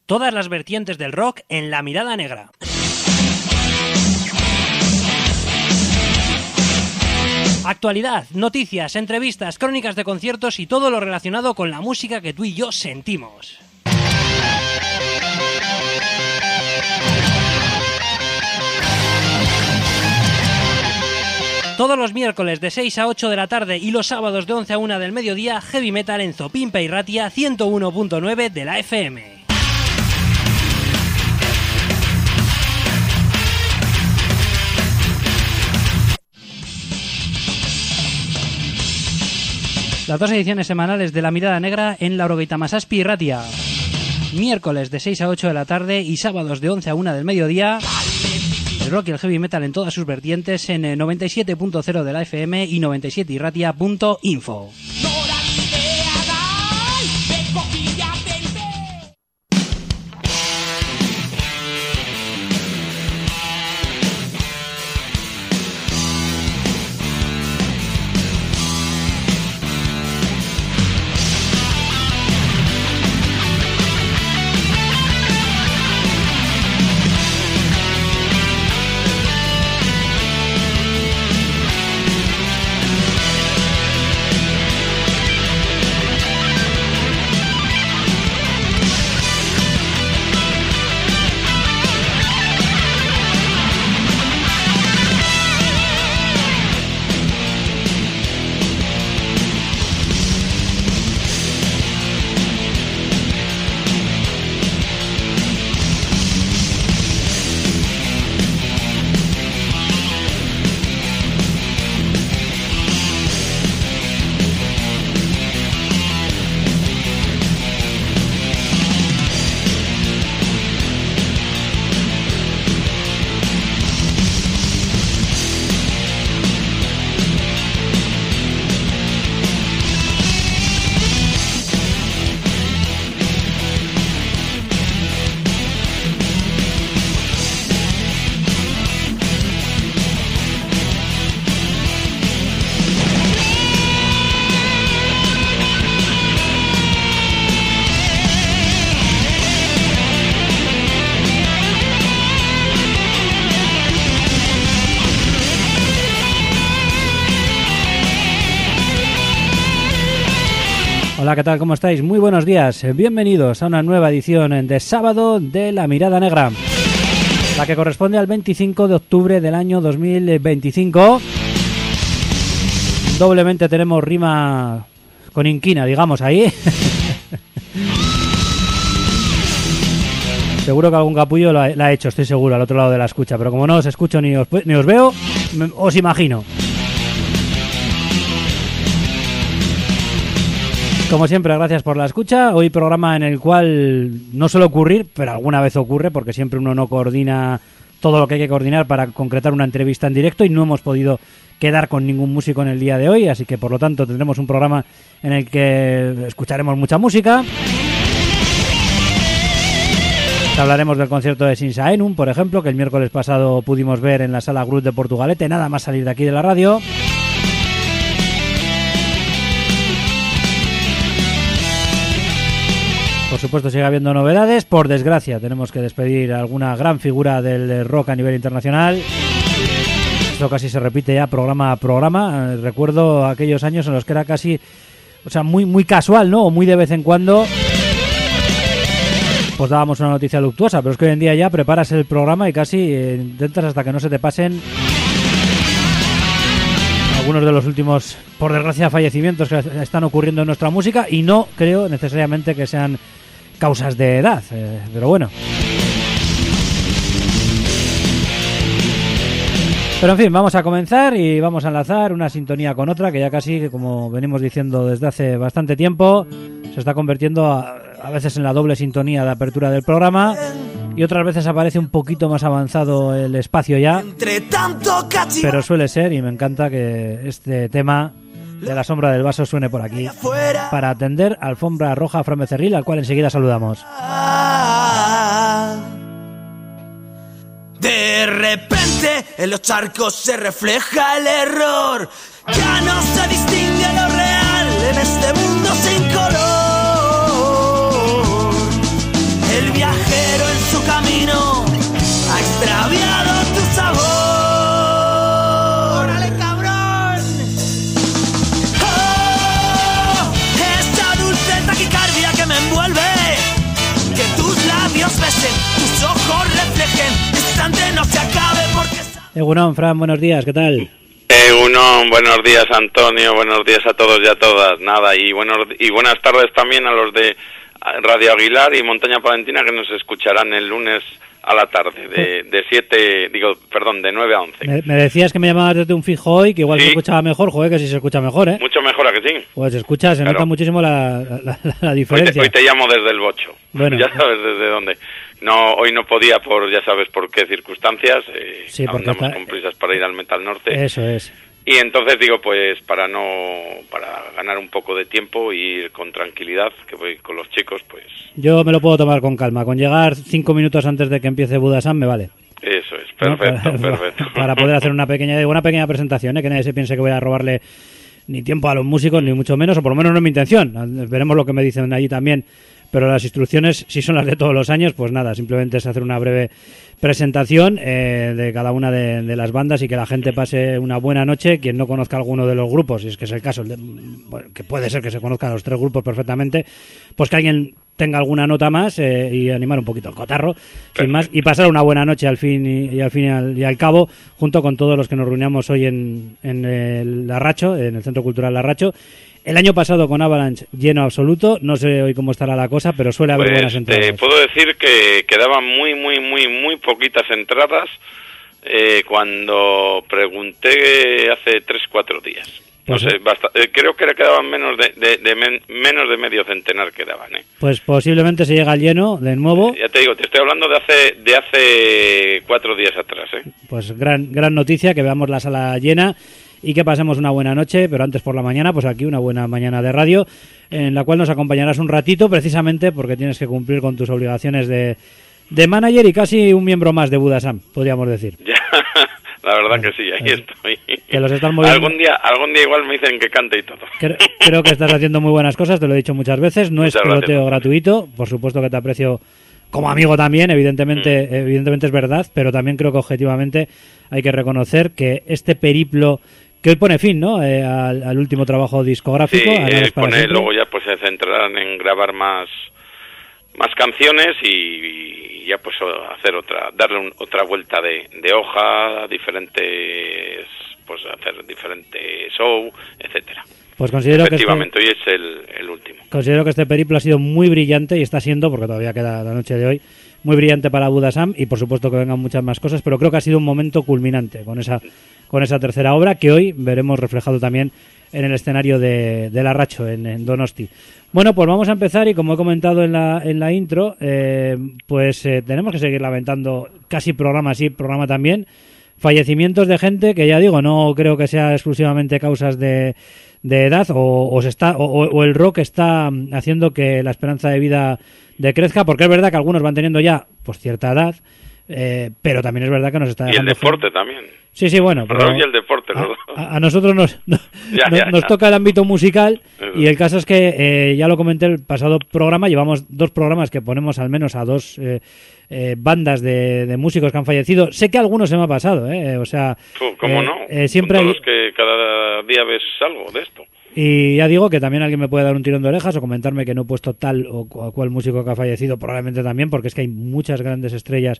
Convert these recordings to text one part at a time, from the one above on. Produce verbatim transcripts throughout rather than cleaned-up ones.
Todas las vertientes del rock en La Mirada Negra. Actualidad, noticias, entrevistas, crónicas de conciertos y todo lo relacionado con la música que tú y yo sentimos. Todos los miércoles de seis a ocho de la tarde y los sábados de once a una del mediodía, Heavy Metal en Zopimpa y Ratia ciento uno punto nueve de la F M. Las dos ediciones semanales de La Mirada Negra en Laurogeita Masazpi y Ratia. Miércoles de seis a ocho de la tarde y sábados de once a una del mediodía. El rock y el heavy metal en todas sus vertientes en noventa y siete punto cero de la F M y noventa y siete y ratia punto info. Hola, ¿qué tal? ¿Cómo estáis? Muy buenos días. Bienvenidos a una nueva edición de sábado de La Mirada Negra, la que corresponde al veinticinco de octubre del año dos mil veinticinco. Doblemente tenemos rima con inquina, digamos, ahí. Seguro que algún capullo la ha hecho, estoy seguro, al otro lado de la escucha, pero como no os escucho ni os, ni os veo, os imagino. Como siempre, gracias por la escucha. Hoy programa en el cual no suele ocurrir, pero alguna vez ocurre, porque siempre uno no coordina todo lo que hay que coordinar para concretar una entrevista en directo y no hemos podido quedar con ningún músico en el día de hoy, así que por lo tanto tendremos un programa en el que escucharemos mucha música. Hablaremos del concierto de Sinsa Enum, por ejemplo, que el miércoles pasado pudimos ver en la Sala Grut de Portugalete, nada más salir de aquí de la radio. Por supuesto sigue habiendo novedades. Por desgracia tenemos que despedir a alguna gran figura del rock a nivel internacional. Esto casi se repite ya programa a programa. Eh, recuerdo aquellos años en los que era casi, o sea, muy muy casual, ¿no? O muy de vez en cuando pues dábamos una noticia luctuosa, pero es que hoy en día ya preparas el programa y casi eh, intentas hasta que no se te pasen algunos de los últimos, por desgracia, fallecimientos que están ocurriendo en nuestra música, y no creo necesariamente que sean causas de edad, eh, pero bueno. Pero en fin, vamos a comenzar y vamos a enlazar una sintonía con otra que ya casi, como venimos diciendo desde hace bastante tiempo, se está convirtiendo a, a veces en la doble sintonía de apertura del programa, y otras veces aparece un poquito más avanzado el espacio ya, pero suele ser, y me encanta que este tema de La Sombra del Vaso suene por aquí para atender a Alfombra Roja Fran Becerril, al cual enseguida saludamos. De repente en los charcos se refleja el error, ya no se distingue lo real en este mundo sin color. El viaje viajero en su camino ha extraviado tu sabor. ¡Órale, cabrón! ¡Oh! Esta dulce taquicardia que me envuelve, que tus labios besen, tus ojos reflejen, este instante no se acabe porque... Egunon, Fran, buenos días, ¿qué tal? Egunon, buenos días Antonio, buenos días a todos y a todas, nada, y, buenos, y buenas tardes también a los de Radio Aguilar y Montaña Palentina que nos escucharán el lunes a la tarde, de, de siete, digo, perdón, de nueve a once. Me, me decías que me llamabas desde un fijo hoy, que igual sí se escuchaba mejor, joder, que sí se escucha mejor, ¿eh? Mucho mejor, ¿a que sí? Pues se escucha, se claro. nota muchísimo la, la, la, la diferencia. Hoy te, hoy te llamo desde el Bocho, bueno, ya sabes desde dónde. No, hoy no podía por, ya sabes por qué circunstancias, eh, sí, porque andamos está... con prisas para ir al Metal Norte. Eso es. Y entonces digo, pues para no, para ganar un poco de tiempo y ir con tranquilidad, que voy con los chicos, pues... Yo me lo puedo tomar con calma, con llegar cinco minutos antes de que empiece Budasan me vale. Eso es, perfecto, ¿no? para, perfecto. Para poder hacer una pequeña, una pequeña presentación, ¿eh? Que nadie se piense que voy a robarle ni tiempo a los músicos, ni mucho menos, o por lo menos no es mi intención. Veremos lo que me dicen allí también. Pero las instrucciones, si son las de todos los años, pues nada, simplemente es hacer una breve presentación eh, de cada una de, de las bandas y que la gente pase una buena noche. Quien no conozca alguno de los grupos, si es que es el caso, el de, bueno, que puede ser que se conozcan los tres grupos perfectamente, pues que alguien tenga alguna nota más eh, y animar un poquito el cotarro, sin más, y pasar una buena noche al fin y, y al fin y al, y al cabo, junto con todos los que nos reunimos hoy en, en el Larracho, en el Centro Cultural Larracho. El año pasado con Avalanche lleno absoluto, no sé hoy cómo estará la cosa, pero suele haber pues buenas entradas. Te puedo decir que quedaban muy, muy, muy, muy poquitas entradas eh, cuando pregunté hace tres, cuatro días. No pues sé, basta, eh, creo que quedaban menos de, de, de men, menos de medio centenar quedaban, ¿eh? Pues posiblemente se llega al lleno de nuevo. Eh, ya te digo, te estoy hablando de hace de hace cuatro días atrás, ¿eh? Pues gran gran noticia, que veamos la sala llena y que pasemos una buena noche, pero antes por la mañana, pues aquí una buena mañana de radio, en la cual nos acompañarás un ratito, precisamente porque tienes que cumplir con tus obligaciones de, de manager y casi un miembro más de Budasan, podríamos decir. Ya, la verdad que sí, ahí estoy. Que los están moviendo. Algún día, algún día igual me dicen que cante y todo. Creo, creo que estás haciendo muy buenas cosas, te lo he dicho muchas veces, no muchas es peloteo gracias. Gratuito, por supuesto que te aprecio como amigo también, evidentemente, mm. evidentemente es verdad, pero también creo que objetivamente hay que reconocer que este periplo que hoy pone fin, ¿no? Eh, al, al último trabajo discográfico. Sí, eh, pone, luego ya pues se centrarán en grabar más más canciones y, y ya pues hacer otra, darle un, otra vuelta de, de hoja, diferentes, pues hacer diferentes show, etcétera. Pues considero Efectivamente, que este, hoy es el, el último. Considero que este periplo ha sido muy brillante y está siendo, porque todavía queda la noche de hoy, muy brillante para Budasan y por supuesto que vengan muchas más cosas, pero creo que ha sido un momento culminante con esa con esa tercera obra que hoy veremos reflejado también en el escenario de, de Larracho, en, en Donosti. Bueno, pues vamos a empezar y como he comentado en la, en la intro, eh, pues eh, tenemos que seguir lamentando casi programa sí, programa también, fallecimientos de gente que ya digo, no creo que sea exclusivamente causas de, de edad o, o, se está, o, o el rock está haciendo que la esperanza de vida decrezca, porque es verdad que algunos van teniendo ya pues cierta edad, eh, pero también es verdad que nos está dejando... Y el deporte también. Sí, sí, bueno. El rock y el deporte, los dos. A, a nosotros nos, nos, ya, nos, ya, nos ya. toca el ámbito musical y el caso es que, eh, ya lo comenté el pasado programa, llevamos dos programas que ponemos al menos a dos eh, eh, bandas de, de músicos que han fallecido. Sé que a algunos se me ha pasado, ¿eh? O sea... ¿Cómo eh, no? Eh, siempre Son hay... todos que cada día ves algo de esto. Y ya digo que también alguien me puede dar un tirón de orejas o comentarme que no he puesto tal o cual músico que ha fallecido, probablemente también, porque es que hay muchas grandes estrellas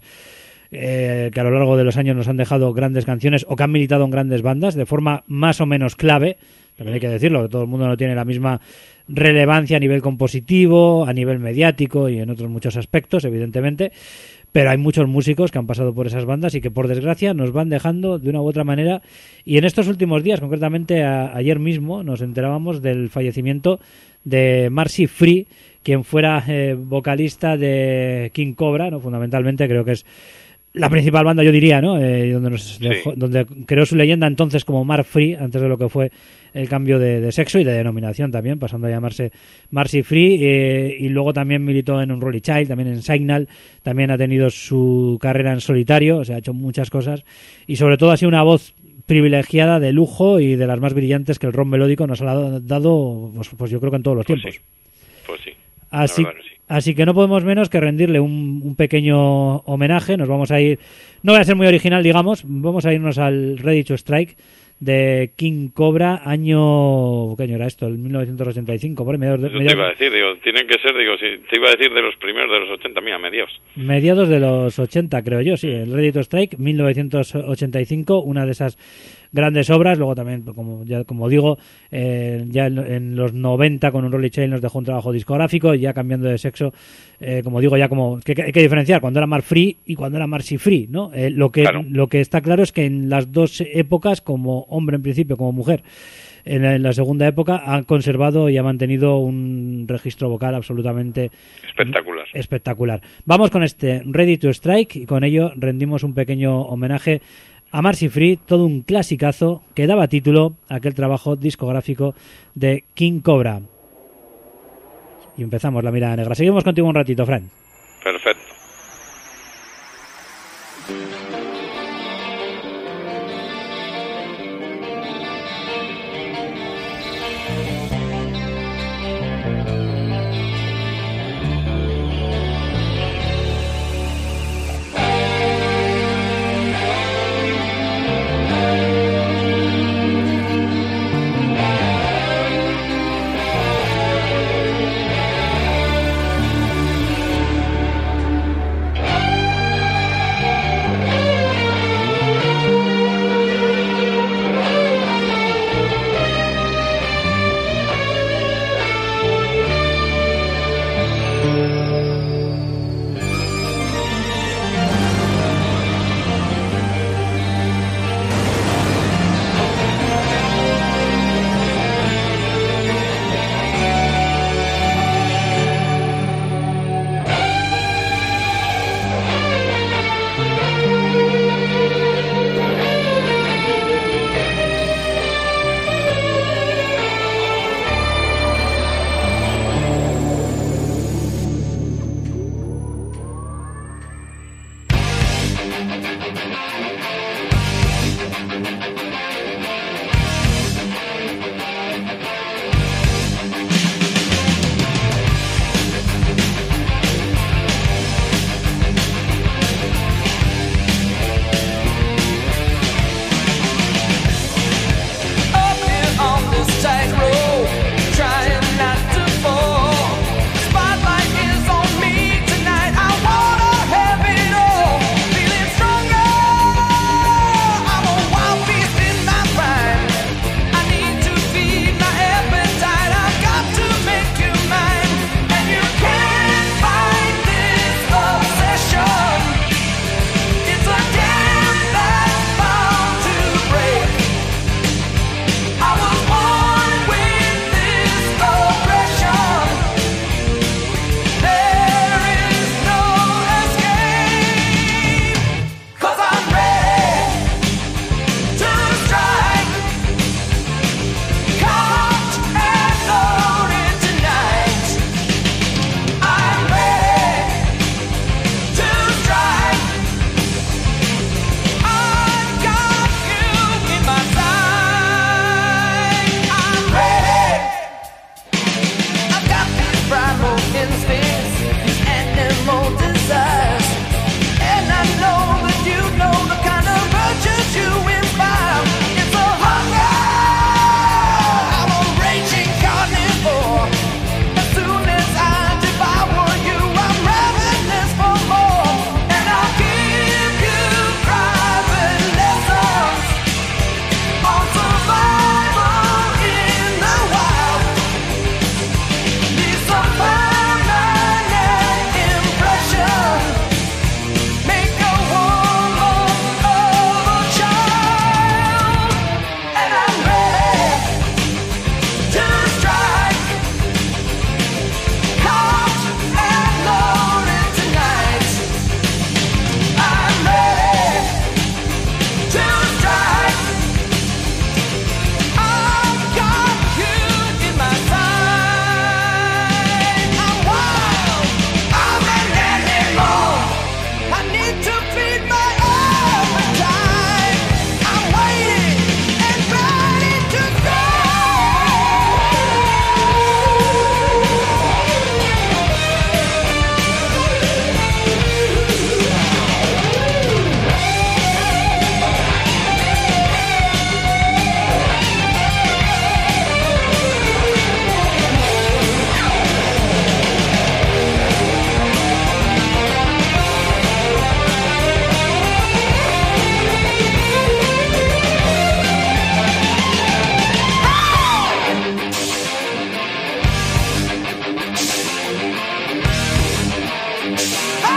eh, que a lo largo de los años nos han dejado grandes canciones o que han militado en grandes bandas de forma más o menos clave. También hay que decirlo, que todo el mundo no tiene la misma relevancia a nivel compositivo, a nivel mediático y en otros muchos aspectos, evidentemente. Pero hay muchos músicos que han pasado por esas bandas y que, por desgracia, nos van dejando de una u otra manera. Y en estos últimos días, concretamente a, ayer mismo, nos enterábamos del fallecimiento de Marcy Free, quien fuera eh, vocalista de King Cobra, ¿no? Fundamentalmente creo que es la principal banda, yo diría, ¿no? Eh, donde, nos dejó, sí. donde creó su leyenda entonces como Mark Free, antes de lo que fue el cambio de, de sexo y de denominación también, pasando a llamarse Marcy Free, eh, y luego también militó en Unruly Child, también en Signal, también ha tenido su carrera en solitario, o sea, ha hecho muchas cosas, y sobre todo ha sido una voz privilegiada, de lujo y de las más brillantes que el rock melódico nos ha dado, pues, pues yo creo que en todos los pues tiempos. Sí. Pues sí. Así, sí. Así que no podemos menos que rendirle un, un pequeño homenaje. Nos vamos a ir, no voy a ser muy original, digamos, vamos a irnos al Ready to Strike de King Cobra, año, ¿qué año era esto? El mil novecientos ochenta y cinco, por ahí, mediados de, Eso mediados, te iba a decir, digo, tienen que ser, digo, si te iba a decir de los primeros, de los ochenta, mira, mediados. mediados de los ochenta, creo yo, sí, el Ready to Strike, mil novecientos ochenta y cinco, una de esas grandes obras. Luego también, como ya como digo, eh, ya en, en los noventa con un Rolling Chain nos dejó un trabajo discográfico, y ya cambiando de sexo, eh, como digo, ya como que, que hay que diferenciar cuando era Mark Free y cuando era Marcy Free, ¿no? Eh, lo que Claro. lo que está claro es que en las dos épocas, como hombre en principio, como mujer en la, en la segunda época, han conservado y ha mantenido un registro vocal absolutamente Espectacular. espectacular. Vamos con este Ready to Strike, y con ello rendimos un pequeño homenaje a Marcy Free, todo un clasicazo que daba título a aquel trabajo discográfico de King Cobra. Y empezamos la mirada negra. Seguimos contigo un ratito, Fran. Perfecto.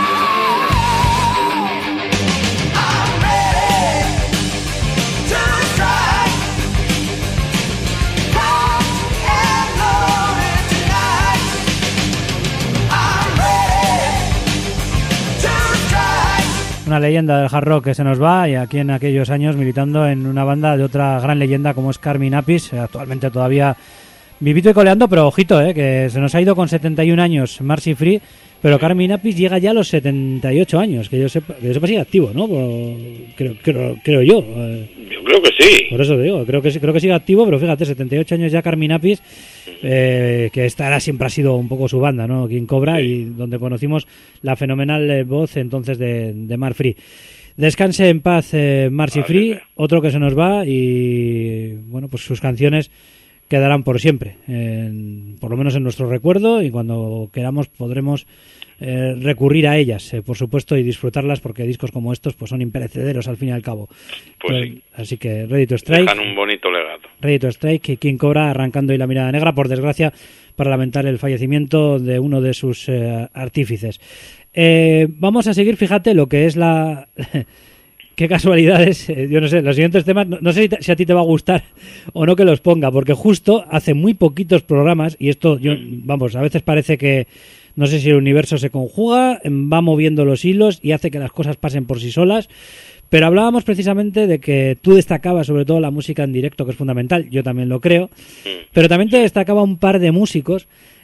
Una leyenda del hard rock que se nos va, y aquí en aquellos años militando en una banda de otra gran leyenda como es Carmine Appice, actualmente todavía vivito y coleando, pero ojito, eh, que se nos ha ido con setenta y un años Marcy Free, pero Carmine Appice llega ya a los setenta y ocho años, que yo sepa, que yo sepa sigue activo, ¿no? Por, creo, creo, creo yo. Yo creo que sí. Por eso te digo, creo que, creo que sigue activo, pero fíjate, setenta y ocho años ya Carmine Appice, eh, que esta era, siempre ha sido un poco su banda, ¿no? King Cobra, sí. Y donde conocimos la fenomenal voz entonces de, de Mar Free. Descanse en paz eh, Marcy Free, otro que se nos va, y bueno, pues sus canciones quedarán por siempre, en, por lo menos en nuestro recuerdo, y cuando queramos podremos eh, recurrir a ellas, eh, por supuesto, y disfrutarlas, porque discos como estos pues son imperecederos al fin y al cabo. Pues eh, sí. Así que Ready to Strike. Dejan un bonito legado. Ready to Strike, y King Cobra arrancando y la mirada negra, por desgracia, para lamentar el fallecimiento de uno de sus eh, artífices. Eh, vamos a seguir, fíjate, lo que es la... Qué casualidades, eh, yo no sé, los siguientes temas, no, no sé si, te, si a ti te va a gustar o no que los ponga, porque justo hace muy poquitos programas, y esto, yo vamos, a veces parece que, no sé si el universo se conjuga, va moviendo los hilos y hace que las cosas pasen por sí solas, pero hablábamos precisamente de que tú destacabas sobre todo la música en directo, que es fundamental, yo también lo creo, pero también te destacaba un par de músicos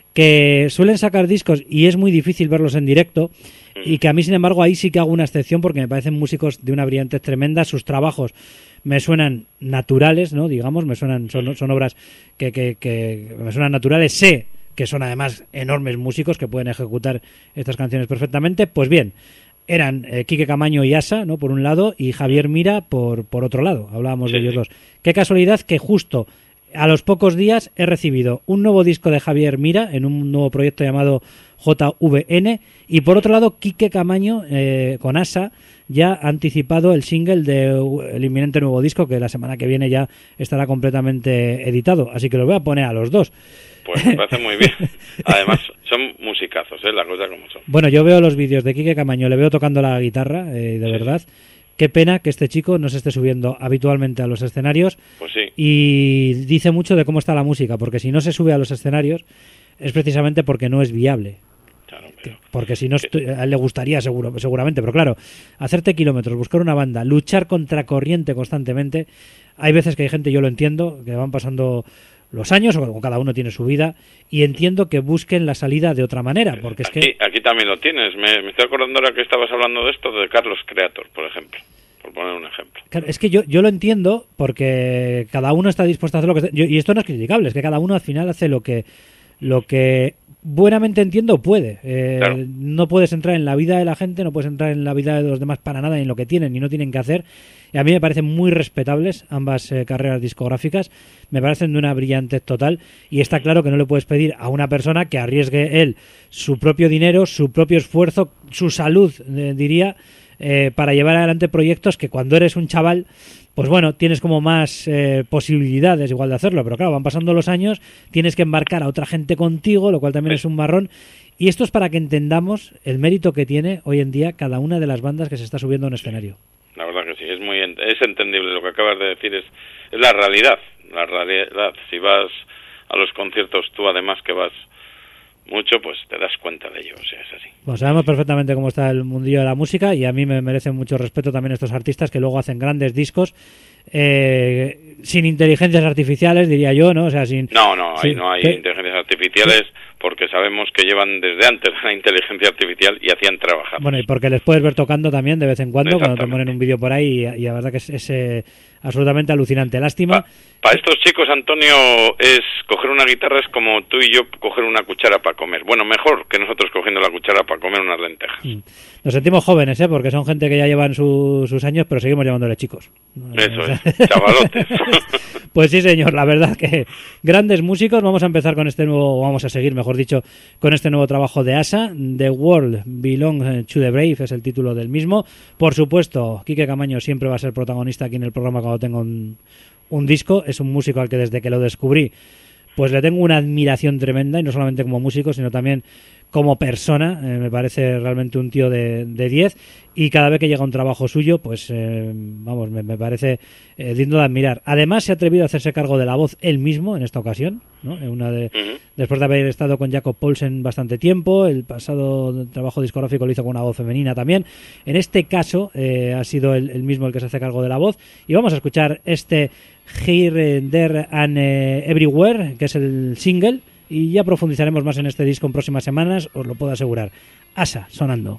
que suelen sacar discos y es muy difícil verlos en directo, y que a mí, sin embargo, ahí sí que hago una excepción porque me parecen músicos de una brillantez tremenda. Sus trabajos me suenan naturales, ¿no? Digamos, me suenan, son, son obras que, que, que me suenan naturales. Sé que son además enormes músicos que pueden ejecutar estas canciones perfectamente. Pues bien, eran eh, Quique Camaño y Asa, ¿no? Por un lado, y Javier Mira por, por otro lado. Hablábamos sí, de ellos sí. dos. Qué casualidad que justo a los pocos días he recibido un nuevo disco de Javier Mira en un nuevo proyecto llamado J V N, y por otro lado Quique Camaño eh, con Asa ya ha anticipado el single del inminente nuevo disco, que la semana que viene ya estará completamente editado, así que los voy a poner a los dos. Pues me parece muy bien. Además son musicazos, ¿eh? La cosa como son. Bueno, yo veo los vídeos de Quique Camaño, le veo tocando la guitarra, eh, de sí, verdad. Qué pena que este chico no se esté subiendo habitualmente a los escenarios. Pues sí. Y dice mucho de cómo está la música, porque si no se sube a los escenarios es precisamente porque no es viable. Claro, pero... Porque si no, a él le gustaría seguro, seguramente, pero claro, hacerte kilómetros, buscar una banda, luchar contra corriente constantemente. Hay veces que hay gente, yo lo entiendo, que van pasando los años, o cada uno tiene su vida, y entiendo que busquen la salida de otra manera, porque es aquí, que... Aquí también lo tienes, me, me estoy acordando ahora que estabas hablando de esto, de Carlos Creator, por ejemplo, por poner un ejemplo. Claro, es que yo, yo lo entiendo, porque cada uno está dispuesto a hacer lo que... Yo, y esto no es criticable, es que cada uno al final hace lo que... lo que buenamente entiendo puede. Eh, claro. No puedes entrar en la vida de la gente, no puedes entrar en la vida de los demás para nada, ni en lo que tienen ni no tienen que hacer. Y a mí me parecen muy respetables ambas eh, carreras discográficas, me parecen de una brillantez total, y está claro que no le puedes pedir a una persona que arriesgue él su propio dinero, su propio esfuerzo, su salud, eh, diría, eh, para llevar adelante proyectos que cuando eres un chaval, pues bueno, tienes como más eh, posibilidades igual de hacerlo, pero claro, van pasando los años, tienes que embarcar a otra gente contigo, lo cual también es un marrón, y esto es para que entendamos el mérito que tiene hoy en día cada una de las bandas que se está subiendo a un escenario. La verdad que sí, es muy es entendible lo que acabas de decir, es, es la realidad, la realidad. Si vas a los conciertos, tú además que vas mucho, pues te das cuenta de ello, o sea, es así. Bueno, sabemos perfectamente cómo está el mundillo de la música, y a mí me merecen mucho respeto también estos artistas que luego hacen grandes discos eh, sin inteligencias artificiales, diría yo, ¿no? O sea, sin... No, no, sin, ahí no hay ¿qué? inteligencias artificiales, porque sabemos que llevan desde antes la inteligencia artificial y hacían trabajar. Bueno, y porque les puedes ver tocando también de vez en cuando, cuando te ponen un vídeo por ahí, y, y la verdad que es, es eh, absolutamente alucinante. Lástima. Pa, para estos chicos, Antonio, es coger una guitarra es como tú y yo coger una cuchara para comer. Bueno, mejor que nosotros cogiendo la cuchara para comer unas lentejas. Mm. Nos sentimos jóvenes, ¿eh? Porque son gente que ya llevan su, sus años, pero seguimos llamándole chicos. Eso es, chavalotes. Pues sí, señor, la verdad que grandes músicos. Vamos a empezar con este nuevo, vamos a seguir, mejor dicho, con este nuevo trabajo de Asa. The World Belongs to the Brave es el título del mismo. Por supuesto, Quique Camaño siempre va a ser protagonista aquí en el programa cuando tenga un, un disco. Es un músico al que desde que lo descubrí, pues le tengo una admiración tremenda, y no solamente como músico, sino también como persona, eh, me parece realmente un tío de diez, y cada vez que llega un trabajo suyo, pues eh, vamos, me, me parece eh, digno de admirar. Además se ha atrevido a hacerse cargo de la voz él mismo en esta ocasión, ¿no? Una de, uh-huh. Después de haber estado con Jakob Poulsen bastante tiempo, el pasado trabajo discográfico lo hizo con una voz femenina también. En este caso eh, ha sido él, él mismo el que se hace cargo de la voz, y vamos a escuchar este Here, There and Everywhere, que es el single, y ya profundizaremos más en este disco en próximas semanas, os lo puedo asegurar. Asa, sonando.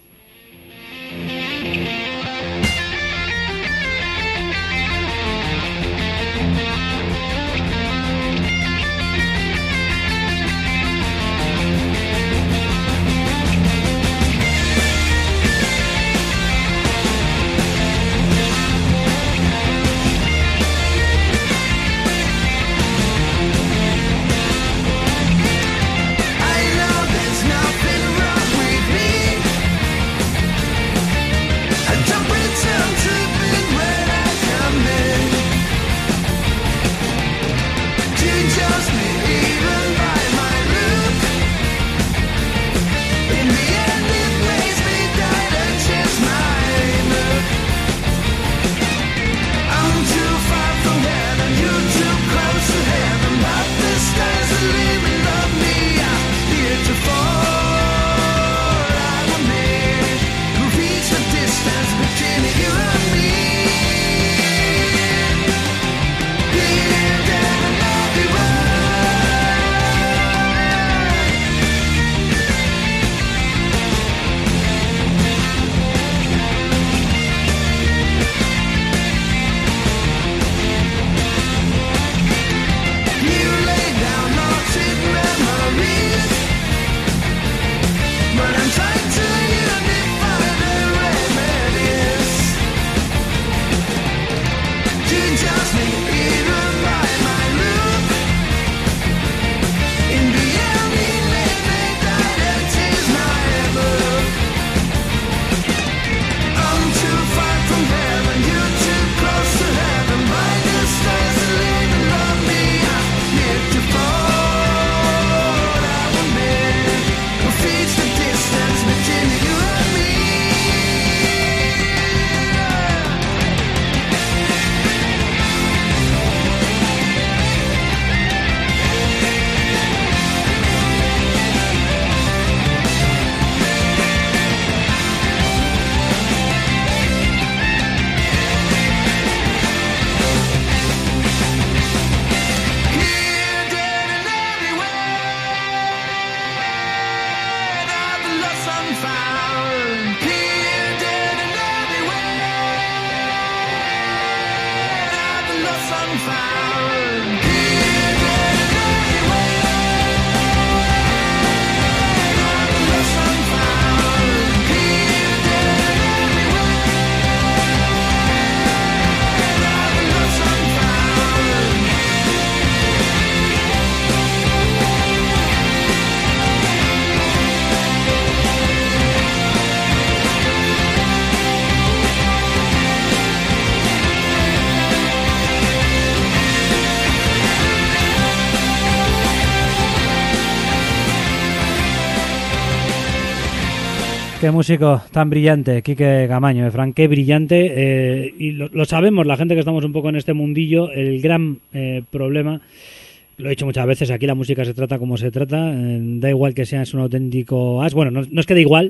Qué músico tan brillante, Quique Camaño, Fran, qué brillante, eh, y lo, lo sabemos, la gente que estamos un poco en este mundillo, el gran eh, problema, lo he dicho muchas veces, aquí la música se trata como se trata, eh, da igual que seas un auténtico as, bueno, no, no es que da igual,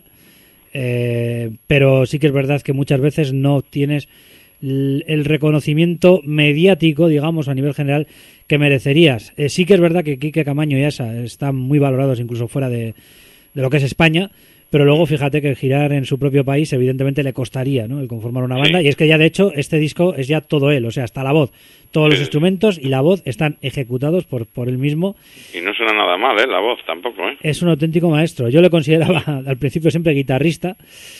eh, pero sí que es verdad que muchas veces no tienes el, el reconocimiento mediático, digamos, a nivel general, que merecerías. Eh, sí que es verdad que Quique Camaño y Asa están muy valorados incluso fuera de, de lo que es España, pero luego fíjate que girar en su propio país evidentemente le costaría, ¿no?, el conformar una banda, sí. Y es que ya de hecho este disco es ya todo él, o sea, hasta la voz, todos los sí. instrumentos y la voz están ejecutados por, por él mismo. Y no suena nada mal, ¿eh?, la voz tampoco, ¿eh? Es un auténtico maestro. Yo le consideraba al principio siempre guitarrista,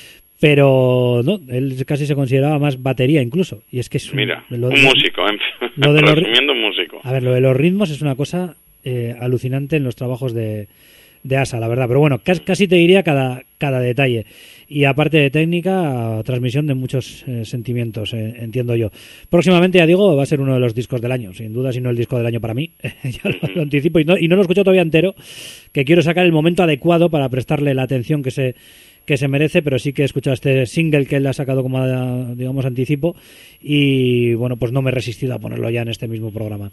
pero no, él casi se consideraba más batería incluso. Y es que es un, Mira, lo, un músico, ¿eh? Lo de resumiendo un músico. A ver, lo de los ritmos es una cosa eh, alucinante en los trabajos de de Asa, la verdad. Pero bueno, casi, casi te diría cada, cada detalle. Y aparte de técnica, transmisión de muchos eh, sentimientos, eh, entiendo yo. Próximamente, ya digo, va a ser uno de los discos del año, sin duda, si no el disco del año para mí. Ya lo, lo anticipo y no, y no lo escucho todavía entero, que quiero sacar el momento adecuado para prestarle la atención que se que se merece, pero sí que he escuchado este single que él ha sacado como, digamos, anticipo y, bueno, pues no me he resistido a ponerlo ya en este mismo programa.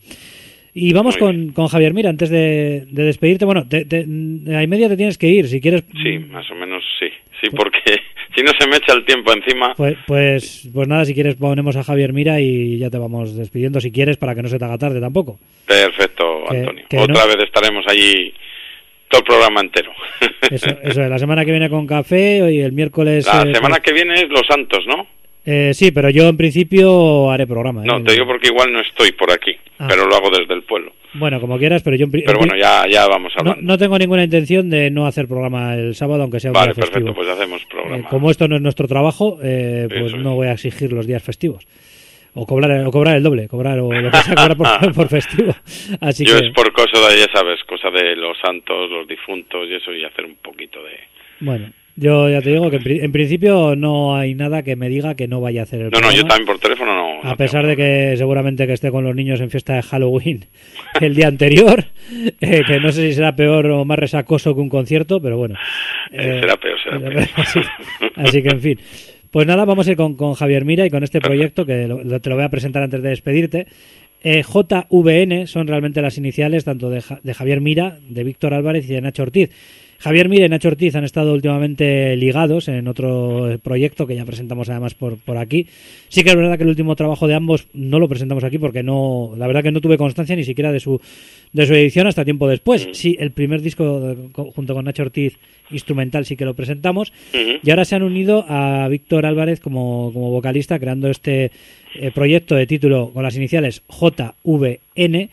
Y vamos con, con Javier Mira, antes de, de despedirte. Bueno, te, te, a media te tienes que ir, si quieres. Sí, más o menos sí. Sí, porque si no se me echa el tiempo encima. Pues, pues, pues nada, si quieres ponemos a Javier Mira y ya te vamos despidiendo, si quieres, para que no se te haga tarde tampoco. Perfecto, que, Antonio. Que Otra no. vez estaremos allí todo el programa entero. Eso, eso, la semana que viene con café y el miércoles... La eh, semana con... que viene es Los Santos, ¿no? Eh, sí, pero yo en principio haré programa. No, ¿eh? te digo porque igual no estoy por aquí, ah. pero lo hago desde el pueblo. Bueno, como quieras, pero yo... En, pero en, bueno, ya, ya vamos hablando. No, no tengo ninguna intención de no hacer programa el sábado, aunque sea un vale, día festivo. Vale, perfecto, pues hacemos programa. Eh, como esto no es nuestro trabajo, eh, pues no voy a exigir los días festivos. O cobrar, o cobrar el doble, cobrar o lo que sea, cobrar por, por festivo. Así yo que... es por cosa de, ya sabes, cosa de los santos, los difuntos y eso, y hacer un poquito de... Bueno, yo ya te digo que en, en principio no hay nada que me diga que no vaya a hacer el no, programa. No, yo también por teléfono no. A no pesar de que seguramente que esté con los niños en fiesta de Halloween el día anterior, eh, que no sé si será peor o más resacoso que un concierto, pero bueno. Eh, eh, será peor, será peor. Así, así que, en fin. Pues nada, vamos a ir con, con Javier Mira y con este proyecto que lo, lo, te lo voy a presentar antes de despedirte. Eh, J V N son realmente las iniciales tanto de, de Javier Mira, de Víctor Álvarez y de Nacho Ortiz. Javier Mira y Nacho Ortiz han estado últimamente ligados en otro proyecto que ya presentamos además por, por aquí. Sí que es verdad que el último trabajo de ambos no lo presentamos aquí porque no, la verdad que no tuve constancia ni siquiera de su de su edición hasta tiempo después. Sí, el primer disco de, junto con Nacho Ortiz instrumental sí que lo presentamos. Uh-huh. Y ahora se han unido a Víctor Álvarez como, como vocalista creando este eh, proyecto de título con las iniciales J V N.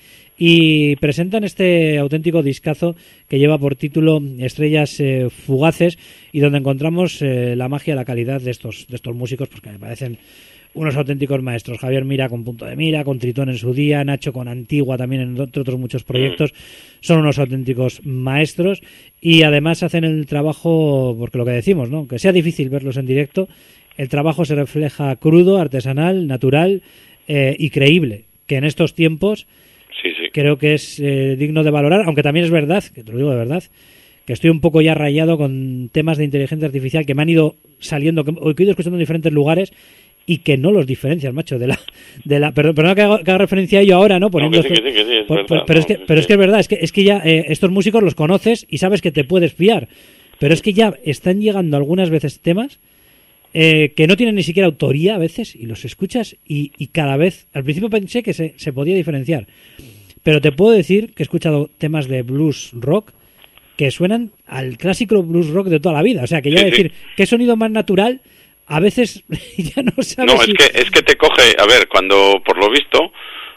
Y presentan este auténtico discazo que lleva por título Estrellas eh, Fugaces y donde encontramos eh, la magia, la calidad de estos de estos músicos, porque me parecen unos auténticos maestros. Javier Mira con Punto de Mira, con Tritón en su día, Nacho con Antigua también, entre otros muchos proyectos. Son unos auténticos maestros y además hacen el trabajo, porque lo que decimos, ¿no? Aunque sea difícil verlos en directo, el trabajo se refleja crudo, artesanal, natural eh, y creíble, que en estos tiempos... Sí, sí. Creo que es eh, digno de valorar, aunque también es verdad, que te lo digo de verdad, que estoy un poco ya rayado con temas de inteligencia artificial que me han ido saliendo, que, que he ido escuchando en diferentes lugares y que no los diferencias, macho, de la... de la perdón, perdón que, haga, que haga referencia a ello ahora, ¿no? Poniendo no, que sí, que sí, que sí, es por, verdad, por, pero, no, es que, es pero que... es que es verdad, es que, es que ya eh, estos músicos los conoces y sabes que te puedes fiar, pero es que ya están llegando algunas veces temas eh, que no tienen ni siquiera autoría a veces y los escuchas y, y cada vez... Al principio pensé que se, se podía diferenciar. Pero te puedo decir que he escuchado temas de blues rock que suenan al clásico blues rock de toda la vida. O sea, que ya sí, decir sí. qué sonido más natural, a veces ya no sabes. No, si... es que es que te coge, a ver, cuando por lo visto,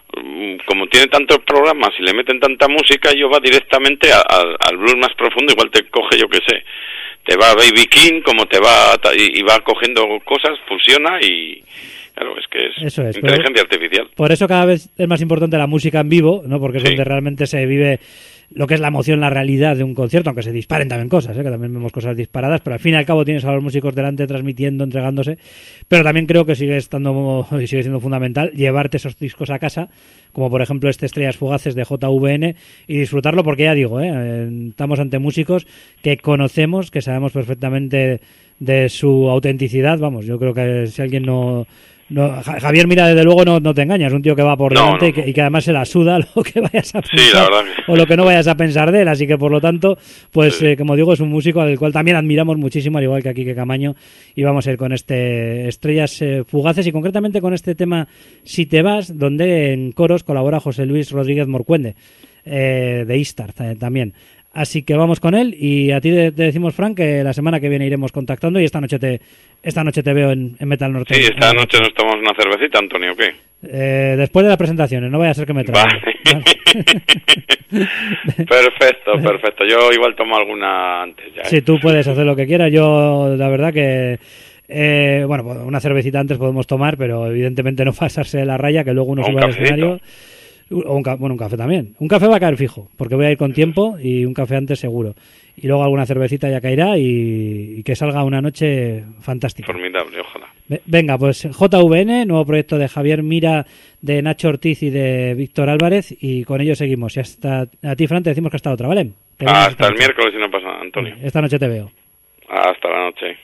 como tiene tantos programas y le meten tanta música, yo va directamente a, a, al blues más profundo, igual te coge, yo qué sé, te va Baby King, como te va, y, y va cogiendo cosas, fusiona y... Claro, es que es, eso es inteligencia pero, artificial. Por eso cada vez es más importante la música en vivo, ¿no? Porque es sí. donde realmente se vive lo que es la emoción, la realidad de un concierto, aunque se disparen también cosas, ¿eh? Que también vemos cosas disparadas, pero al fin y al cabo tienes a los músicos delante transmitiendo, entregándose, pero también creo que sigue estando y sigue siendo fundamental llevarte esos discos a casa, como por ejemplo este Estrellas Fugaces de J V N, y disfrutarlo porque ya digo, ¿eh? Estamos ante músicos que conocemos, que sabemos perfectamente de su autenticidad. Vamos, yo creo que si alguien no... No, Javier Mira, desde luego no, no te engañas, es un tío que va por delante no, no, y, que, y que además se la suda lo que vayas a pensar, sí, la verdad que... o lo que no vayas a pensar de él, así que por lo tanto, pues sí. eh, como digo, es un músico al cual también admiramos muchísimo, al igual que aquí que Camaño, y vamos a ir con este Estrellas eh, Fugaces y concretamente con este tema Si te vas, donde en coros colabora José Luis Rodríguez Morcuende, eh, de Istar eh, también. Así que vamos con él y a ti te, te decimos, Frank, que la semana que viene iremos contactando y esta noche te esta noche te veo en, en Metal Norte. Sí, esta noche nos tomamos una cervecita, Antonio, ¿o qué? Eh, después de las presentaciones, no vaya a ser que me traiga. Vale. Perfecto, perfecto. Yo igual tomo alguna antes ya. ¿eh? Sí, tú puedes hacer lo que quieras. Yo, la verdad que... Eh, bueno, una cervecita antes podemos tomar, pero evidentemente no pasarse de la raya, que luego uno sube al escenario... O un ca- bueno, un café también. Un café va a caer fijo, porque voy a ir con tiempo y un café antes seguro. Y luego alguna cervecita ya caerá y, y que salga una noche fantástica. Formidable, ojalá. Ve- Venga, pues J V N, nuevo proyecto de Javier Mira, de Nacho Ortiz y de Víctor Álvarez, y con ello seguimos. Y hasta a ti, Fran, te decimos que hasta otra, ¿vale? Te vemos Hasta esta el noche. miércoles si no pasa nada, Antonio. Esta noche te veo. Hasta la noche.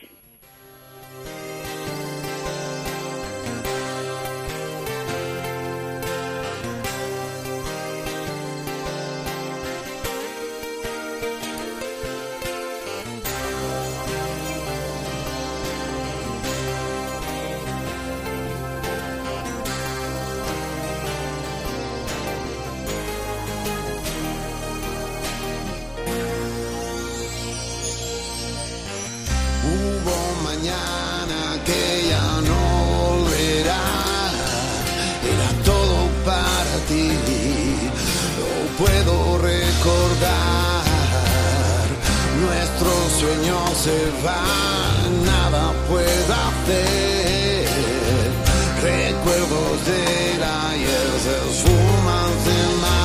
Hubo mañana que ya no volverá, era todo para ti, lo puedo recordar, nuestro sueño se va, nada puedo hacer, recuerdos del ayer se esfuman sin más.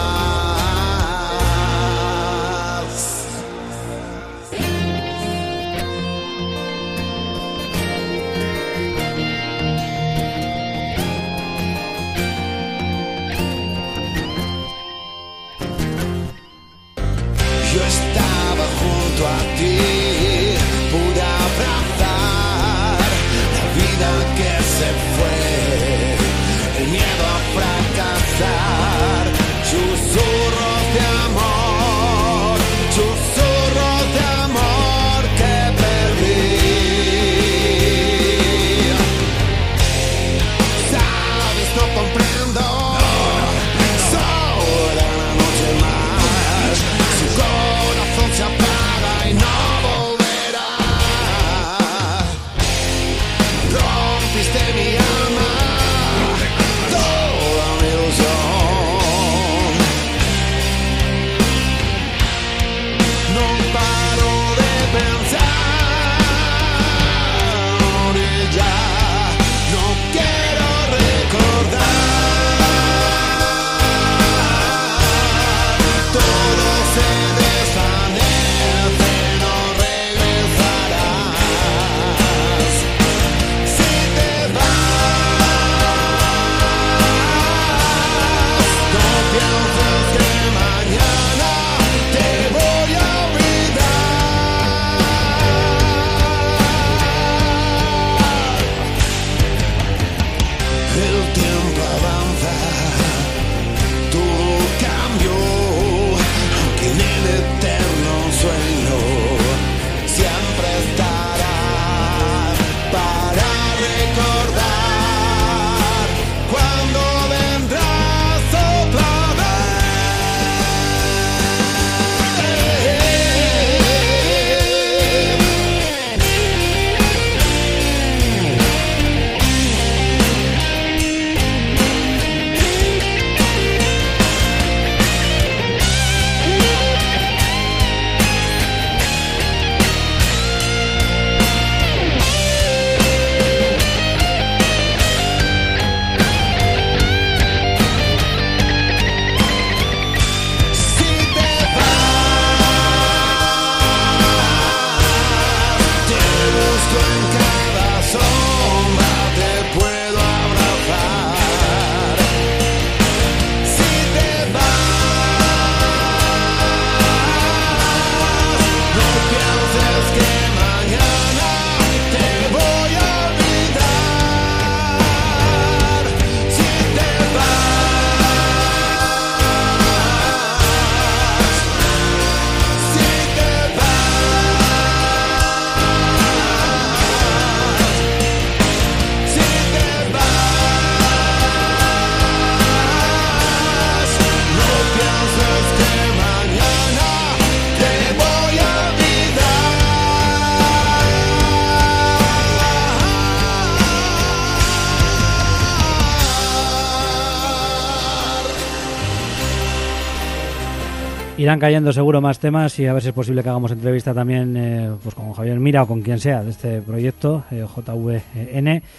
Yo estaba junto a ti, pude abrazar la vida que se fue, el miedo a fracasar, susurros de amor, susurros de amor que perdí. Sabes, no comprendo, sola una noche más, su corazón se apaga y no volverá. Rompiste mi alma, toda mi ilusión. No paro de pensar y ya no quiero recordar. Todo se desvanece, no regresarás. Si te vas, no pienses que mañana te voy a olvidar. El tiempo avanza, todo cambió, aunque en el eterno sueño siempre estará para recordar cuando vendrás otra Si te vas, te busco en cada sombra, te puedo abrazar. Si te vas, no pienses que mañana te voy a olvidar. Si te vas, si te vas, si te vas, no pienses que mañana te voy a olvidar. Irán cayendo seguro más temas y a ver si es posible que hagamos entrevista también eh, pues con Javier Mira o con quien sea de este proyecto, eh, J V N.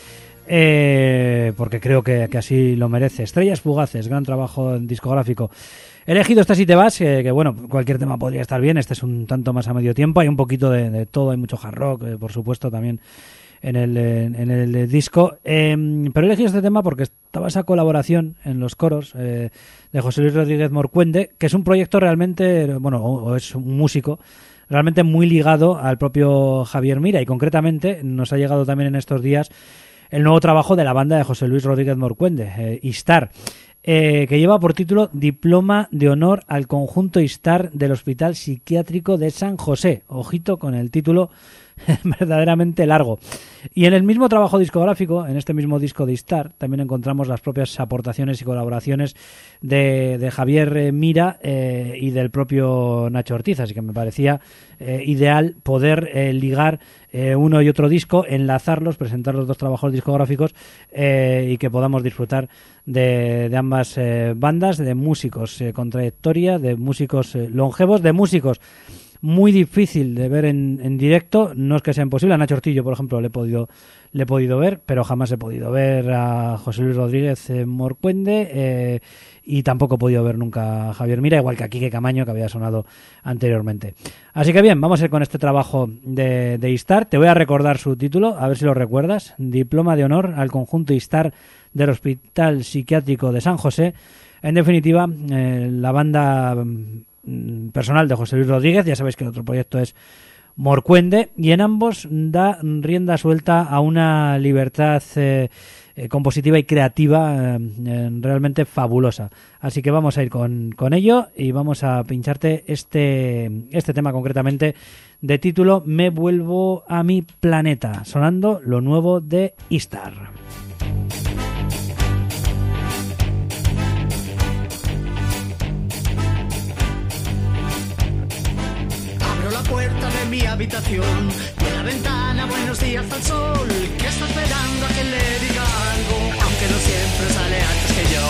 eh, porque creo que, que así lo merece. Estrellas Fugaces, gran trabajo discográfico. He elegido esta Si te vas, eh, que bueno, cualquier tema podría estar bien. Este es un tanto más a medio tiempo, hay un poquito de, de todo, hay mucho hard rock, eh, por supuesto, también en el, en, en el disco. Eh, pero he elegido este tema porque estaba esa colaboración en los coros eh, de José Luis Rodríguez Morcuende, que es un proyecto realmente, bueno, o, o es un músico realmente muy ligado al propio Javier Mira, y concretamente nos ha llegado también en estos días el nuevo trabajo de la banda de José Luis Rodríguez Morcuende, eh, Istar, eh, que lleva por título Diploma de Honor al Conjunto Istar del Hospital Psiquiátrico de San José. Ojito con el título verdaderamente largo. Y en el mismo trabajo discográfico, en este mismo disco de Istar, también encontramos las propias aportaciones y colaboraciones de, de Javier Mira eh, y del propio Nacho Ortiz, así que me parecía eh, ideal poder eh, ligar eh, uno y otro disco, enlazarlos, presentar los dos trabajos discográficos eh, y que podamos disfrutar de, de ambas eh, bandas, de músicos eh, con trayectoria, de músicos eh, longevos, de músicos muy difícil de ver en, en directo. No es que sea imposible. A Nacho Ortillo, por ejemplo, le he podido le he podido ver, pero jamás he podido ver a José Luis Rodríguez eh, Morcuende eh, y tampoco he podido ver nunca a Javier Mira, igual que a Quique Camaño, que había sonado anteriormente. Así que bien, vamos a ir con este trabajo de, de Istar. Te voy a recordar su título, a ver si lo recuerdas. Diploma de Honor al Conjunto Istar del Hospital Psiquiátrico de San José. En definitiva, eh, la banda personal de José Luis Rodríguez, ya sabéis que el otro proyecto es Morcuende, y en ambos da rienda suelta a una libertad eh, eh, compositiva y creativa eh, realmente fabulosa. Así que vamos a ir con, con ello y vamos a pincharte este, este tema concretamente de título Me vuelvo a mi planeta, sonando lo nuevo de Istar. Puerta de mi habitación y en la ventana buenos días al sol, que está esperando a que le diga algo, aunque no siempre sale antes que yo.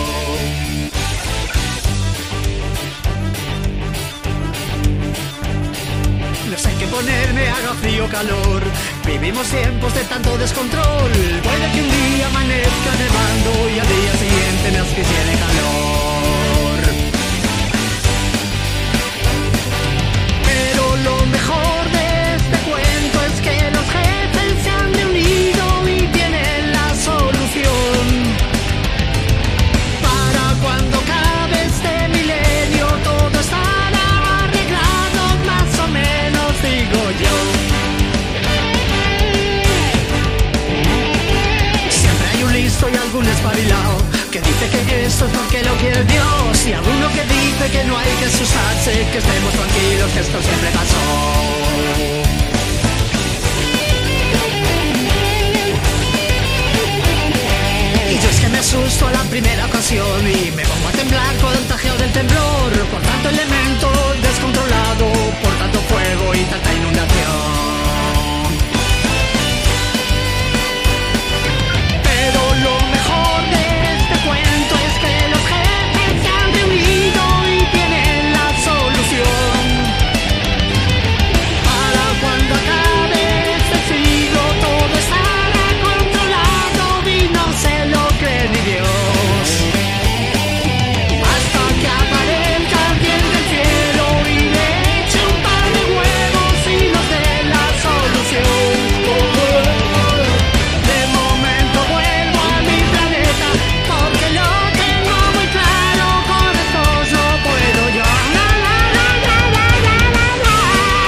No sé qué ponerme, haga frío o calor, vivimos tiempos de tanto descontrol. Puede que un día amanezca nevando y al día siguiente me asfixie de calor. Lo mejor de este cuento es que los jefes se han reunido y tienen la solución para cuando acabe este milenio todo estará arreglado, más o menos digo yo. Siempre hay un listo y algún espabilado que dice que esto es porque lo quiere Dios, y alguno que dice que no hay que asustarse, que estemos tranquilos, que esto siempre pasó. Y yo es que me asusto a la primera ocasión y me pongo a temblar con el tajeo del temblor, por tanto elemento descontrolado, por tanto fuego y tanta inundación. Pero lo mejor de este cuento es que los jefes se han reunido y tienen la solución para cuando acabe este siglo todo estará controlado y no se lo cree ni Dios, hasta que aparezca alguien del cielo y le eche un par de huevos y nos dé la solución. De momento vuelvo a mi planeta porque lo tengo muy claro, con estos no puedo yo. La, la, la, la, la, la, la, la.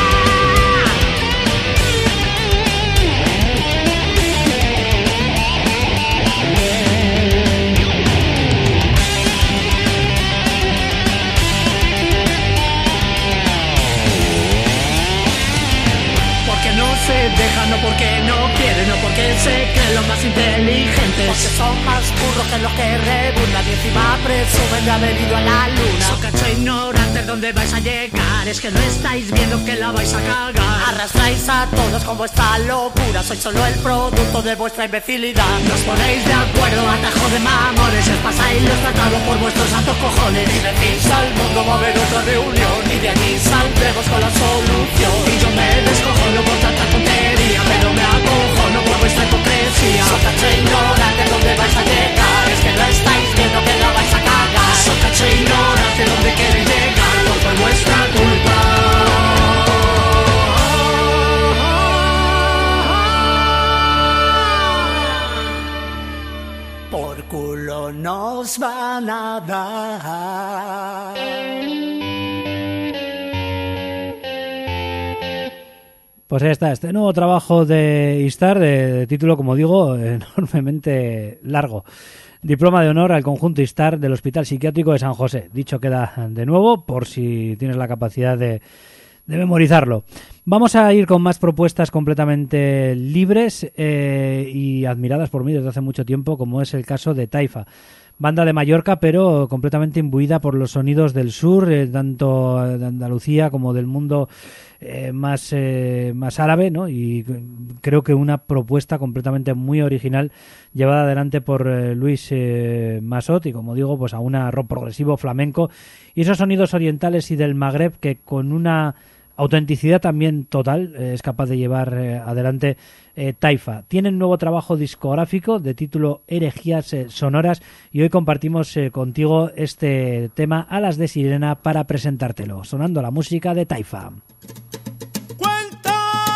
Porque no se dejan, no porque no quieren, no porque se creen los más inteligentes, porque son más burros que los que rebundan y encima presumen de haber ido a la luna. So cacho ignorantes, ¿dónde vais a llegar? Es que no estáis viendo que la vais a cagar. Arrastráis a todos con vuestra locura, sois solo el producto de vuestra imbecilidad. Nos ponéis de acuerdo, atajo de mamones, y os pasáis los tratados por vuestros santos cojones. Y decís al mundo va a haber otra reunión y de aquí saldremos con la solución. Y yo me descojono por tanta tontería, pero me acojono por vuestra hipocresía. So cacho culo nos van a dar. Pues ahí está, este nuevo trabajo de Istar, de, de título, como digo, enormemente largo. Diploma de honor al conjunto Istar del Hospital Psiquiátrico de San José. Dicho queda de nuevo, por si tienes la capacidad de, de memorizarlo. Vamos a ir con más propuestas completamente libres eh, y admiradas por mí desde hace mucho tiempo, como es el caso de Taifa. Banda de Mallorca, pero completamente imbuida por los sonidos del sur, eh, tanto de Andalucía como del mundo eh, más, eh, más árabe, ¿no? Y creo que una propuesta completamente muy original llevada adelante por eh, Luis eh, Massot y, como digo, pues a una rock progresivo flamenco y esos sonidos orientales y del Magreb que con una autenticidad también total eh, es capaz de llevar eh, adelante eh, Taifa. Tienen nuevo trabajo discográfico de título Herejías eh, Sonoras y hoy compartimos eh, contigo este tema Alas de Sirena para presentártelo, sonando la música de Taifa. Cuentan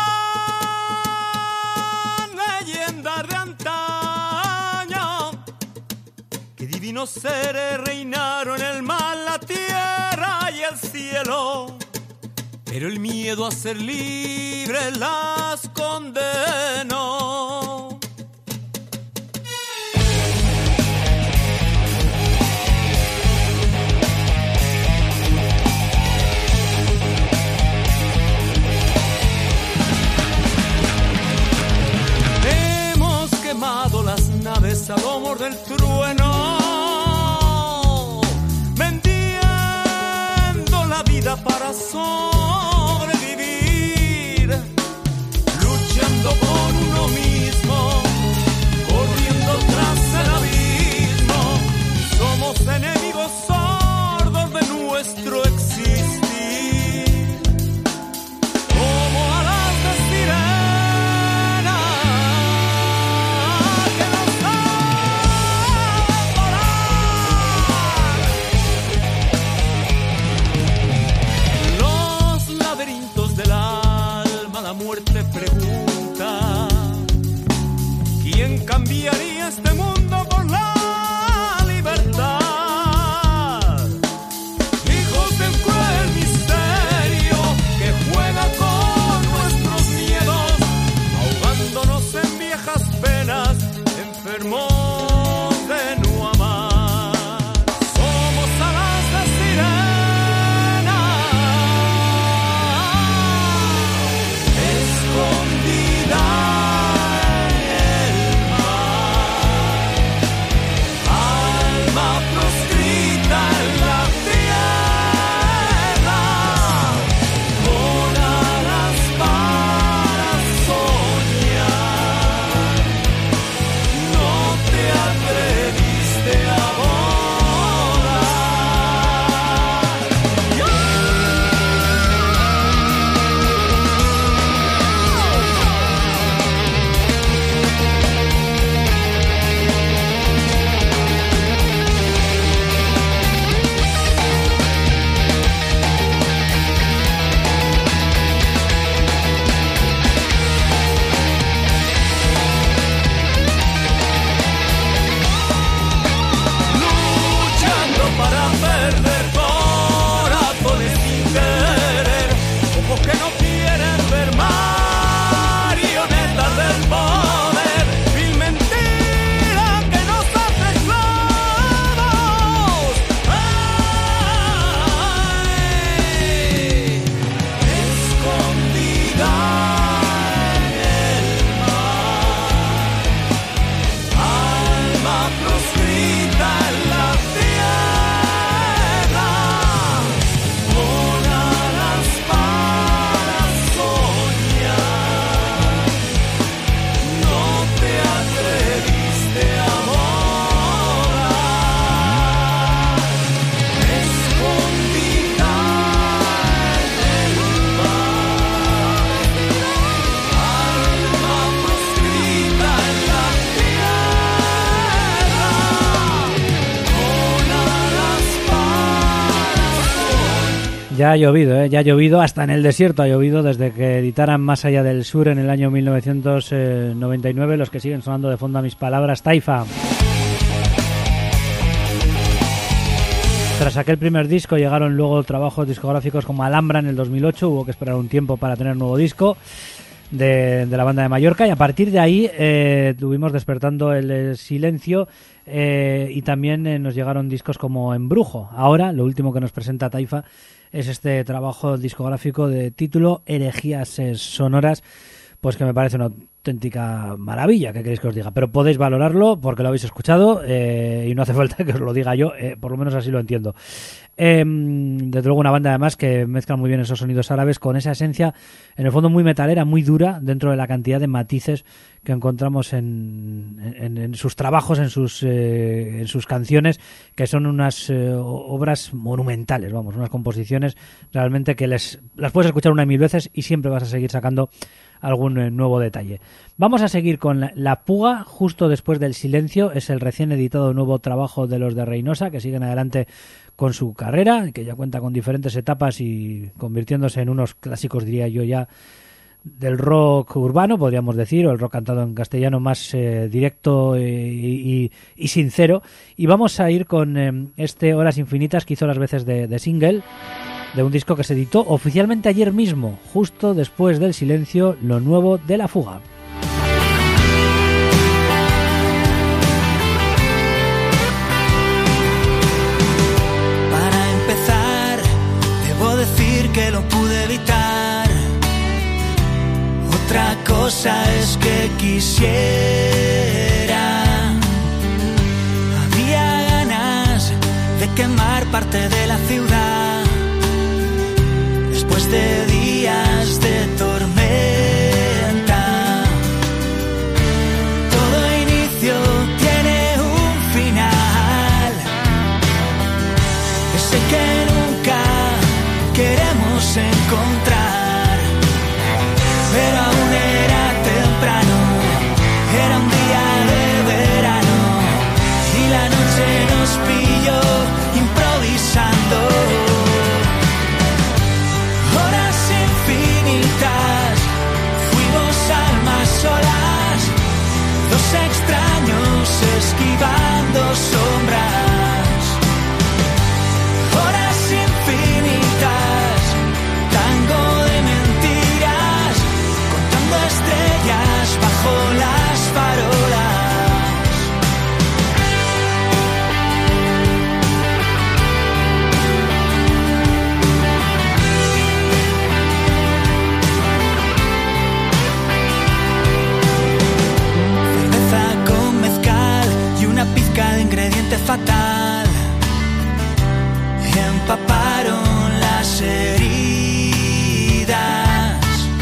leyendas de antaño que divinos seres reinaron el mar, la tierra y el cielo. Pero el miedo a ser libre las condenó. Hemos quemado las naves a lomos del trueno, vendiendo la vida para sobrevivir. Con uno mismo, corriendo tras el abismo, somos enemigos sordos de nuestro existir, como alas de sirena que nos saben volar. Los laberintos del alma, la muerte pregunta: ¿quién cambiaría este mundo por la libertad? Hijos del cruel misterio que juega con nuestros miedos, ahogándonos en viejas penas, enfermos de no amar. Somos alas de sirena, escondidas. Ya ha llovido, ¿eh? Ya ha llovido, hasta en el desierto ha llovido desde que editaran Más allá del sur en el año mil novecientos noventa y nueve, los que siguen sonando de fondo a mis palabras, Taifa. Tras aquel primer disco llegaron luego trabajos discográficos como Alhambra en el dos mil ocho, hubo que esperar un tiempo para tener nuevo disco de, de la banda de Mallorca, y a partir de ahí eh, tuvimos Despertando el, el Silencio, eh, y también eh, nos llegaron discos como Embrujo. Ahora lo último que nos presenta Taifa es este trabajo discográfico de título Herejías eh, Sonoras, pues que me parece una auténtica maravilla, ¿qué queréis que os diga? Pero podéis valorarlo porque lo habéis escuchado, eh, y no hace falta que os lo diga yo, eh, por lo menos así lo entiendo. Eh, desde luego una banda además que mezcla muy bien esos sonidos árabes con esa esencia, en el fondo muy metalera, muy dura, dentro de la cantidad de matices que encontramos en, en, en sus trabajos, en sus, eh, en sus canciones, que son unas eh, obras monumentales, vamos, unas composiciones realmente que les las puedes escuchar una y mil veces y siempre vas a seguir sacando algún eh, nuevo detalle. Vamos a seguir con la, la Puga, justo después del Silencio. Es el recién editado nuevo trabajo de los de Reynosa, que siguen adelante con su carrera, que ya cuenta con diferentes etapas y convirtiéndose en unos clásicos, diría yo, ya del rock urbano, podríamos decir, o el rock cantado en castellano más eh, directo y, y, y sincero. Y vamos a ir con eh, este Horas Infinitas, que hizo las veces de, de single, de un disco que se editó oficialmente ayer mismo, justo después del Silencio, lo nuevo de La Fuga. Para empezar, debo decir que lo pude evitar. Otra cosa es que quisiera. Había ganas de quemar parte de la ciudad. Después de días de tormenta, todo inicio tiene un final, ese que nunca queremos encontrar, pero aún era temprano, era un día de verano y la noche nos pilló improvisando. Fuimos almas solas, dos extraños esquivando sombras. Horas infinitas, tango de mentiras, contando estrellas bajo las farolas. De ingrediente fatal empaparon las heridas.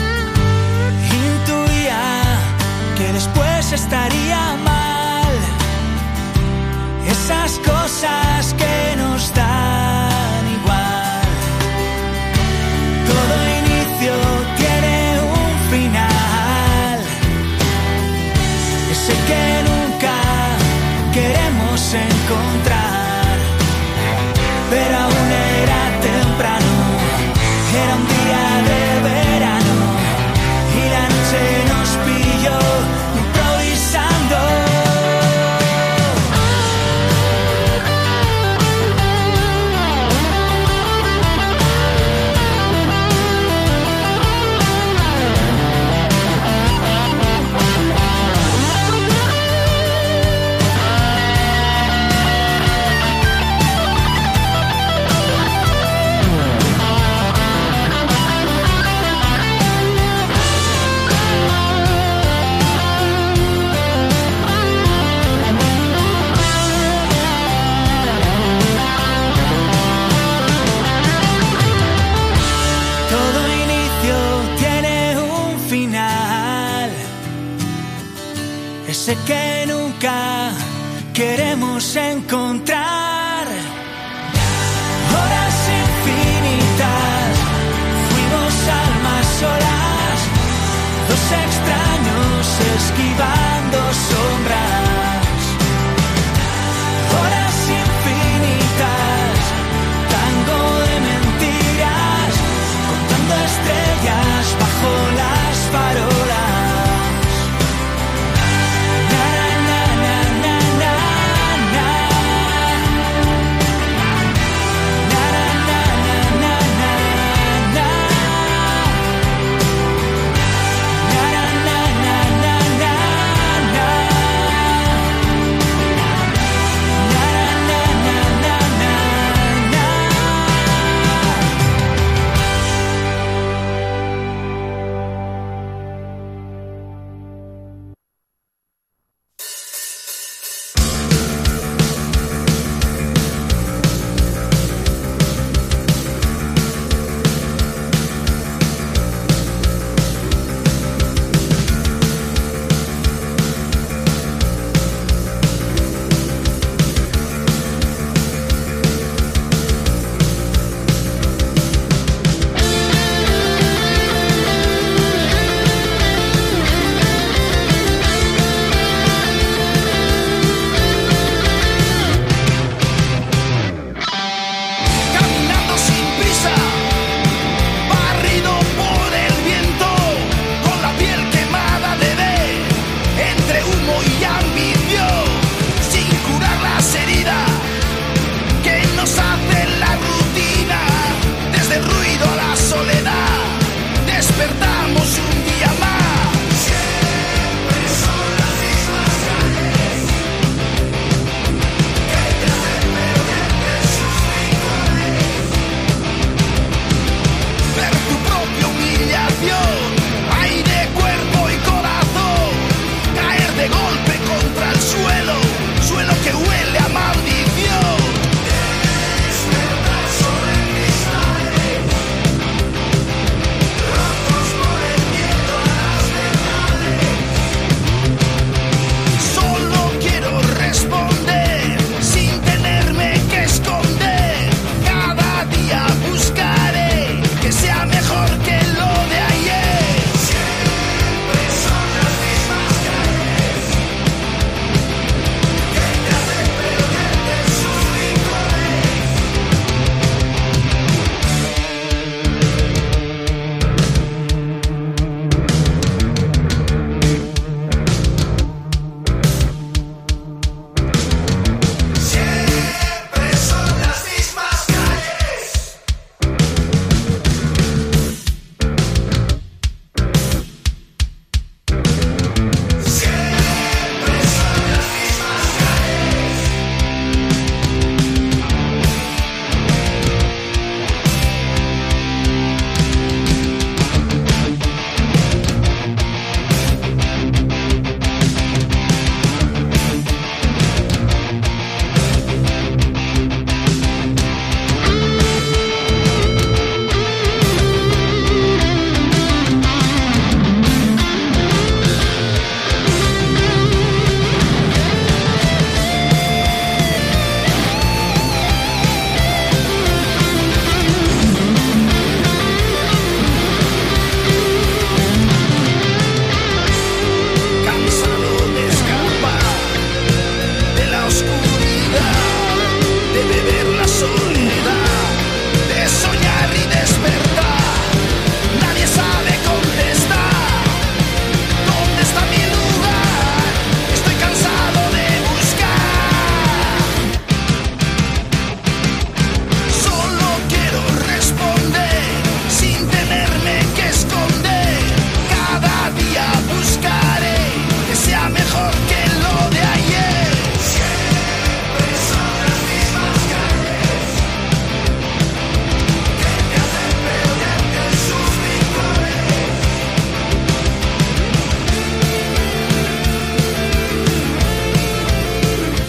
Intuía que después estaría mal, esas cosas que nos dan igual. Todo inicio tiene un final, ese que nunca queremos encontrar, pero aún era temprano, era un día de verano y la noche nos pilló improvisando. Ese que nunca queremos encontrar. Horas infinitas, fuimos almas solas, dos extraños esquivando sombras. Horas infinitas, tango de mentiras, contando estrellas bajo las farolas.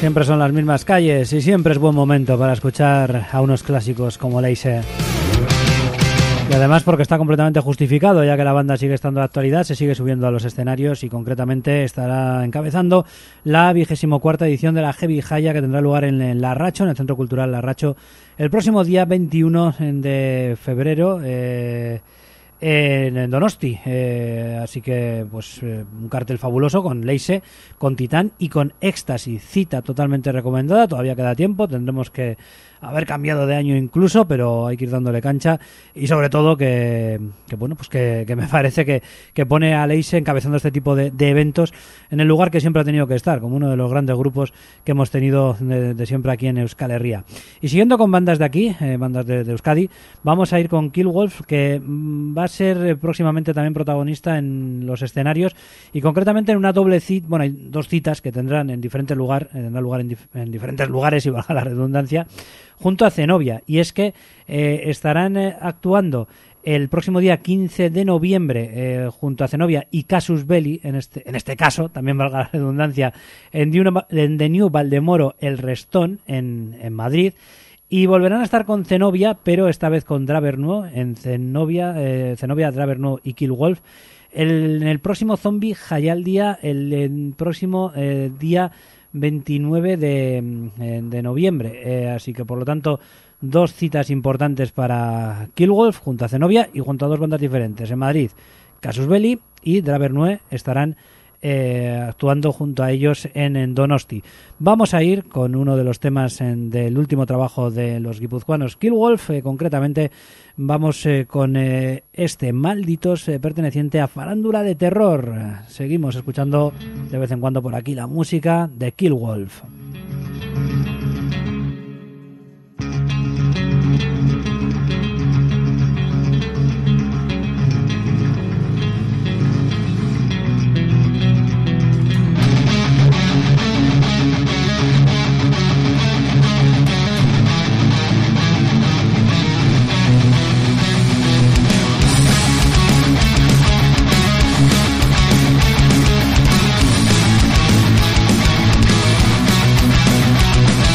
Siempre son las mismas calles y siempre es buen momento para escuchar a unos clásicos como Leise. Y además porque está completamente justificado, ya que la banda sigue estando de actualidad, se sigue subiendo a los escenarios y concretamente estará encabezando la vigésimo cuarta edición de la Heavy Jaya, que tendrá lugar en, en Larracho, en el Centro Cultural Larracho, el próximo día veintiuno de febrero. Eh, en Donosti, eh, así que pues eh, un cartel fabuloso con Leise, con Titán y con Éxtasis, cita totalmente recomendada, todavía queda tiempo, tendremos que haber cambiado de año incluso, pero hay que ir dándole cancha y sobre todo que, que bueno, pues que, que me parece que, que pone a Leise encabezando este tipo de, de eventos en el lugar que siempre ha tenido que estar, como uno de los grandes grupos que hemos tenido de, de siempre aquí en Euskal Herria. Y siguiendo con bandas de aquí, eh, bandas de, de Euskadi, vamos a ir con Killwolf, que mm, va a ser próximamente también protagonista en los escenarios y concretamente en una doble cita, bueno, hay dos citas que tendrán en diferentes lugar, tendrán lugar en, dif- en diferentes lugares, y valga la redundancia, junto a Zenobia, y es que eh, estarán eh, actuando el próximo día quince de noviembre eh, junto a Zenobia y Casus Belli, en este en este caso, también valga la redundancia, en The New Valdemoro El Restón, en, en Madrid, y volverán a estar con Zenobia, pero esta vez con Dravernuo, en Zenobia, eh, Zenobia, Dravernuo y Killwolf, el, en el próximo Zombie Jayaldia, el, el próximo eh, día veintinueve de, de noviembre, eh, así que por lo tanto dos citas importantes para Killwolf junto a Zenobia y junto a dos bandas diferentes. En Madrid, Casus Belli y Dravernuo estarán eh, actuando junto a ellos en, en Donosti. Vamos a ir con uno de los temas en, del último trabajo de los guipuzcoanos Killwolf, eh, concretamente vamos eh, con eh, este Malditos, eh, perteneciente a Farándula de Terror. Seguimos escuchando de vez en cuando por aquí la música de Killwolf. We'll be right back.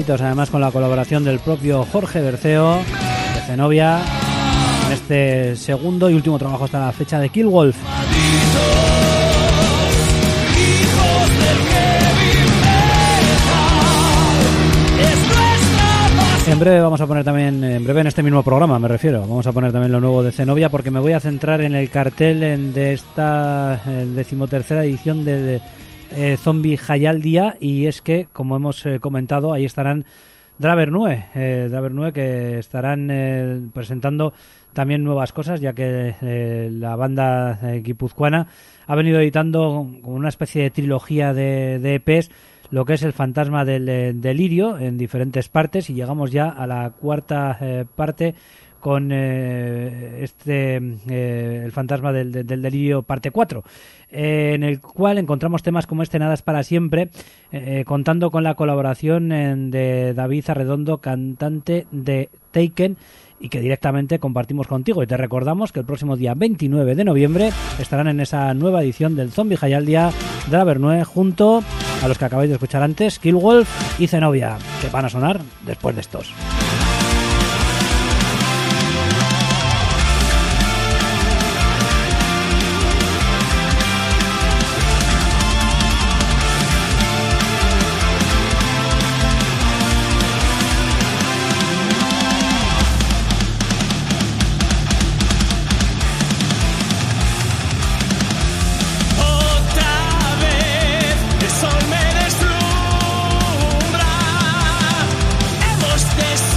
cortitos, además con la colaboración del propio Jorge Berceo de Zenobia, en este segundo y último trabajo hasta la fecha de Killwolf. En breve vamos a poner también, en breve en este mismo programa me refiero, vamos a poner también lo nuevo de Zenobia, porque me voy a centrar en el cartel en, de esta decimotercera edición de eh, Zombie Jaialdia, y es que, como hemos eh, comentado, ahí estarán Dravernue, eh, Dravernue que estarán eh, presentando también nuevas cosas, ya que eh, la banda eh, guipuzcoana ha venido editando como una especie de trilogía de, de E Pes, lo que es el fantasma del eh, delirio en diferentes partes, y llegamos ya a la cuarta eh, parte con eh, este eh, el fantasma del, del delirio parte cuatro, eh, en el cual encontramos temas como este Nada es para siempre, eh, contando con la colaboración en, de David Arredondo, cantante de Taken, y que directamente compartimos contigo. Y te recordamos que el próximo día veintinueve de noviembre estarán en esa nueva edición del Zombie Jaialdia de la Bernue, junto a los que acabáis de escuchar antes, Killwolf y Zenobia, que van a sonar después de estos. This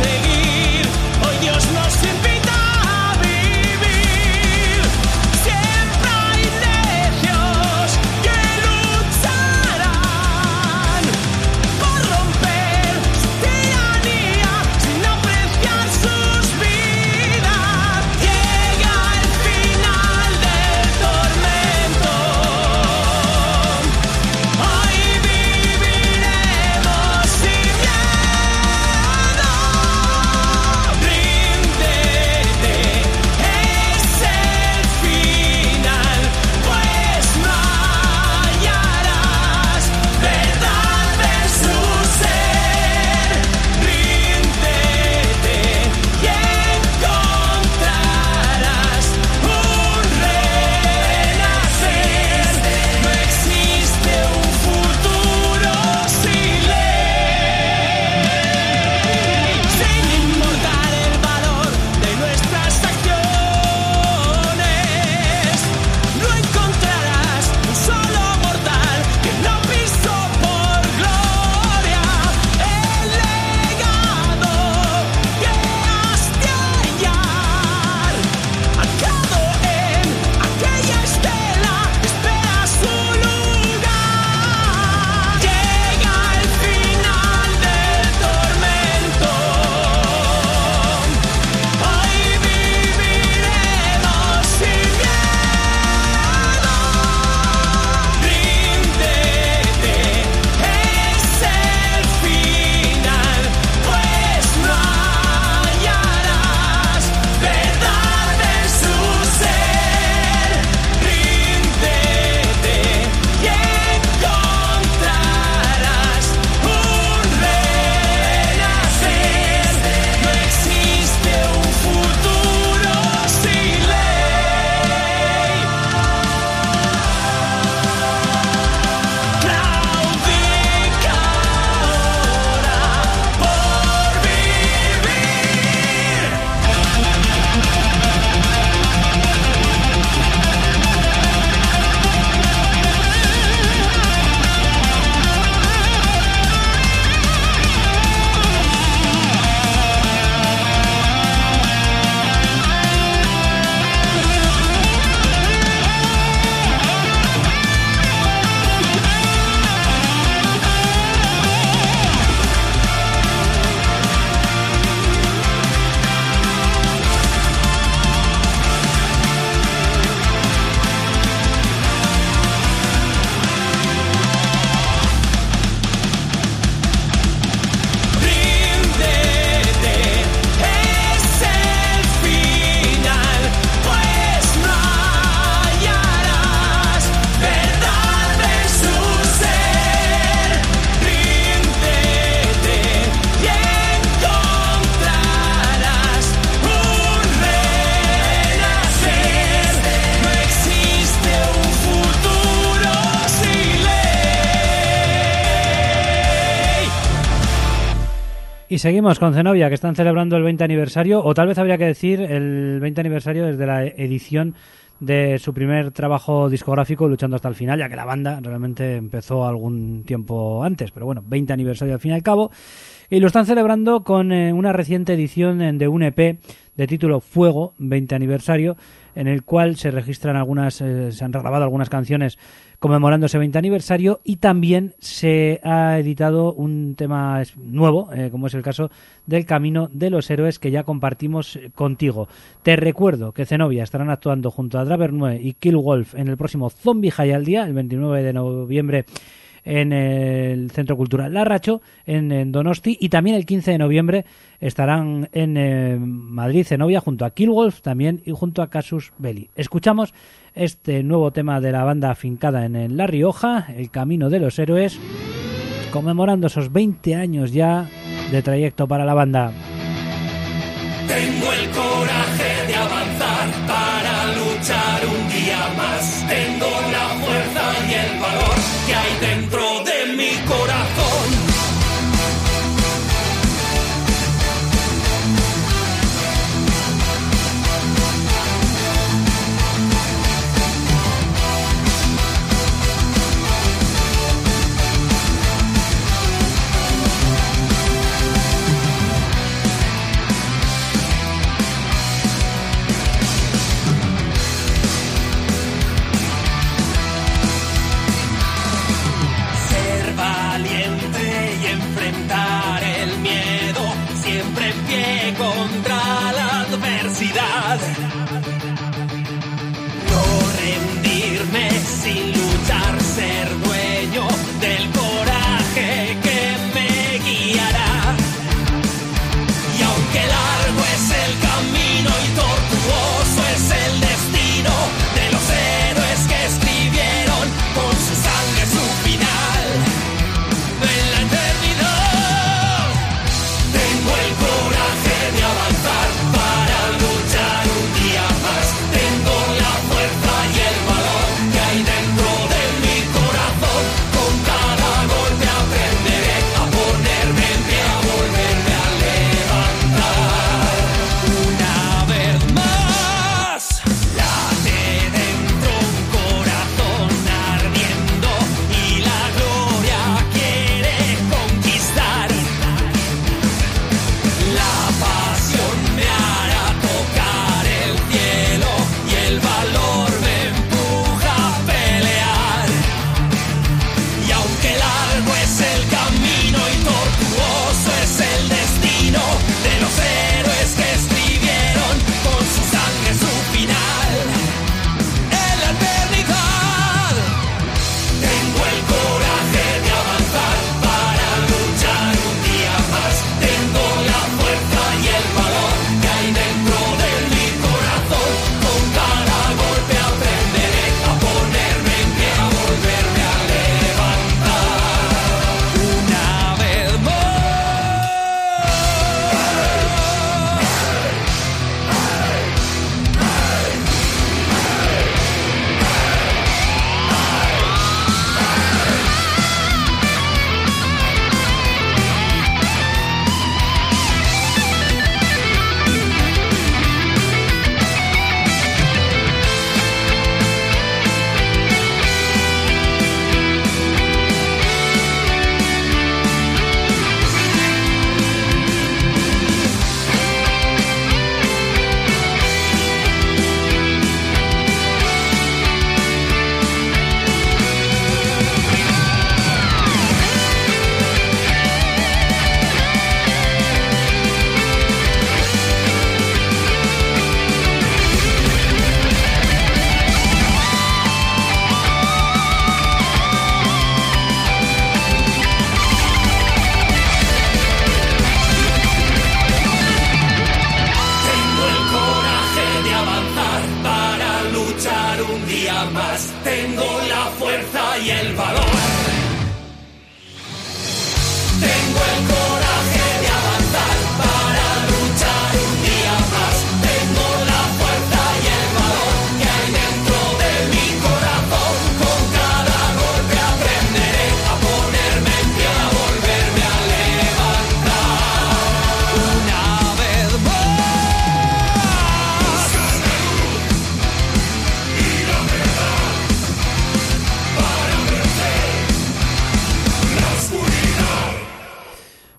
Y seguimos con Zenobia, que están celebrando el veinte aniversario, o tal vez habría que decir el veinte aniversario desde la edición de su primer trabajo discográfico, Luchando hasta el final, ya que la banda realmente empezó algún tiempo antes, pero bueno, veinte aniversario al fin y al cabo, y lo están celebrando con eh, una reciente edición de un E P de título Fuego, veinte aniversario, en el cual se registran algunas, eh, se han grabado algunas canciones conmemorando ese veinte aniversario, y también se ha editado un tema nuevo, eh, como es el caso del Camino de los Héroes, que ya compartimos contigo. Te recuerdo que Zenobia estarán actuando junto a Davernue y Kill Wolf en el próximo Zombie Jaialdia, el veintinueve de noviembre, en el Centro Cultural Larracho, en, en Donosti, y también el quince de noviembre estarán en eh, Madrid, Zenobia, junto a Kill Wolf también y junto a Casus Belli. Escuchamos este nuevo tema de la banda afincada en, en La Rioja, El Camino de los Héroes, conmemorando esos veinte años ya de trayecto para la banda. Tengo el coraje de avanzar para luchar un día más. Tengo la fuerza y el valor que hay dentro de mi corazón.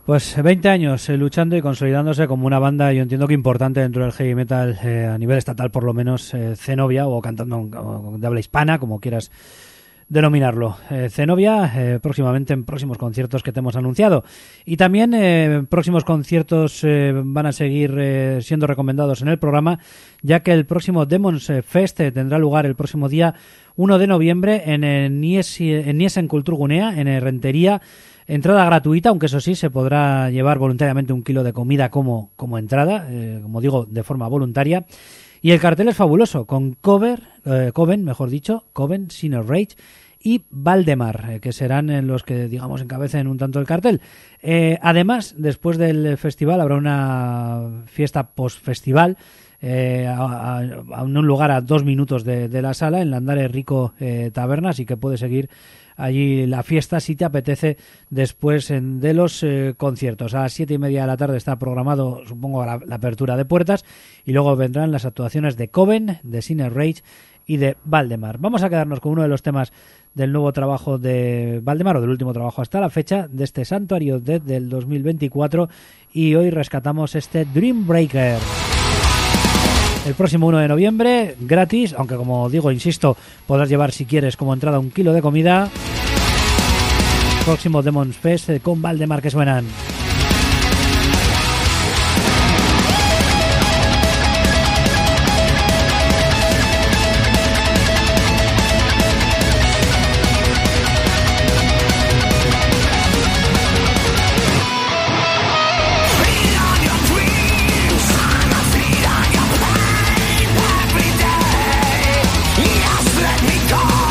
Pues veinte años eh, luchando y consolidándose como una banda, yo entiendo que importante dentro del heavy metal, eh, a nivel estatal por lo menos, eh, Zenobia, o cantando o de habla hispana, como quieras denominarlo. Eh, Zenobia, eh, próximamente en próximos conciertos que te hemos anunciado. Y también eh, próximos conciertos eh, van a seguir eh, siendo recomendados en el programa, ya que el próximo Demons Fest eh, tendrá lugar el próximo día uno de noviembre en, en, Nies, en Niesen Kulturgunea, en Rentería. Entrada gratuita, aunque eso sí, se podrá llevar voluntariamente un kilo de comida como, como entrada, eh, como digo, de forma voluntaria. Y el cartel es fabuloso, con Cover, eh, Coven, mejor dicho, Coven, Sinner Rage y Valdemar, eh, que serán en los que, digamos, encabecen un tanto el cartel. Eh, además, después del festival habrá una fiesta post-festival, Eh, a, a, a un lugar a dos minutos de, de la sala, en Landare Rico eh, Taberna, así que puedes seguir allí la fiesta si te apetece después en, de los eh, conciertos. A las siete y media de la tarde está programado, supongo, la, la apertura de puertas, y luego vendrán las actuaciones de Coven, de Sinner Rage y de Valdemar. Vamos a quedarnos con uno de los temas del nuevo trabajo de Valdemar, o del último trabajo hasta la fecha, de este Sanctuary Death del dos mil veinticuatro, y hoy rescatamos este Dreambreaker. El próximo uno de noviembre, gratis, aunque como digo, insisto, podrás llevar si quieres como entrada un kilo de comida. Próximo Demons Fest con Valdemar que suenan.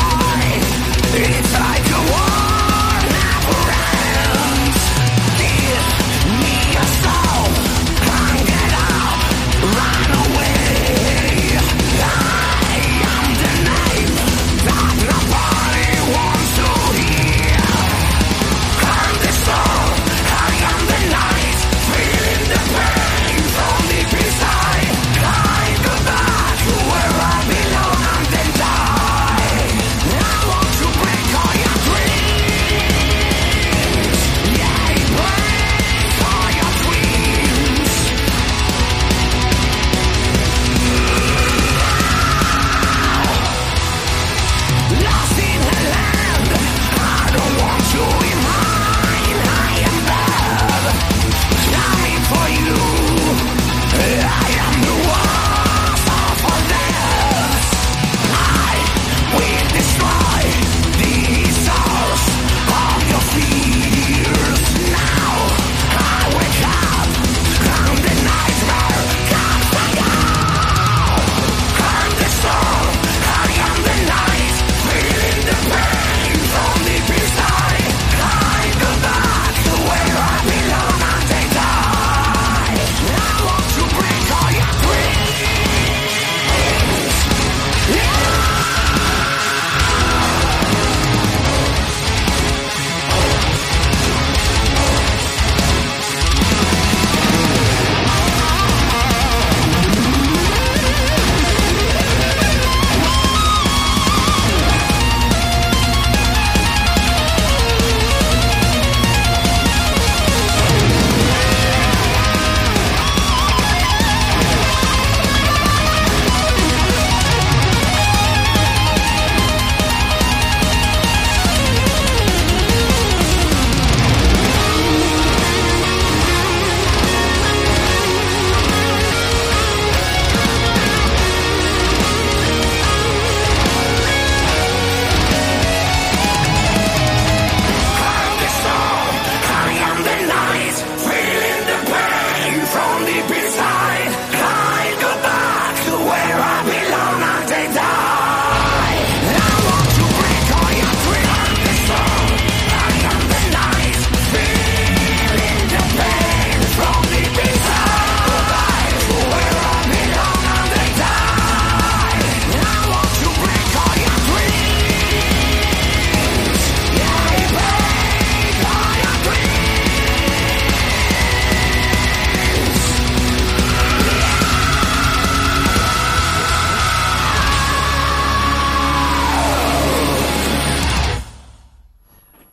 It's like a war never ends.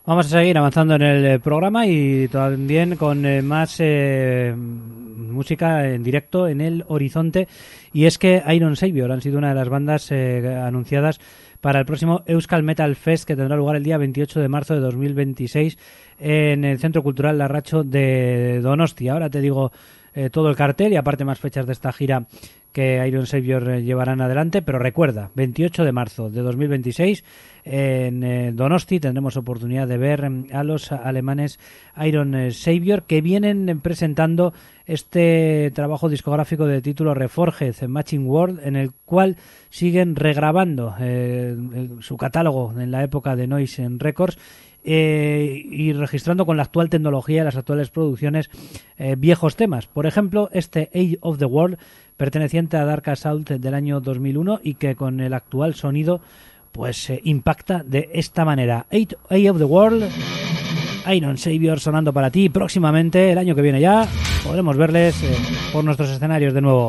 Vamos a seguir avanzando en el programa y también con eh, más eh, música en directo en el horizonte, y es que Iron Savior han sido una de las bandas eh, anunciadas para el próximo Euskal Metal Fest, que tendrá lugar el día veintiocho de marzo de dos mil veintiséis en el Centro Cultural Larracho de Donosti. Ahora te digo eh, todo el cartel y aparte más fechas de esta gira que Iron Savior eh, llevarán adelante, pero recuerda, veintiocho de marzo de dos mil veintiséis en eh, Donosti tendremos oportunidad de ver eh, a los alemanes Iron eh, Savior, que vienen eh, presentando este trabajo discográfico de título Reforged Matching World, en el cual siguen regrabando eh, el, su catálogo en la época de Noise Records, Eh, y registrando con la actual tecnología y las actuales producciones eh, viejos temas. Por ejemplo, este Age of the World, perteneciente a Dark Assault del año dos mil uno y que con el actual sonido pues eh, impacta de esta manera. Age, Age of the World, Iron Savior sonando para ti. Próximamente, el año que viene ya, podremos verles eh, por nuestros escenarios de nuevo.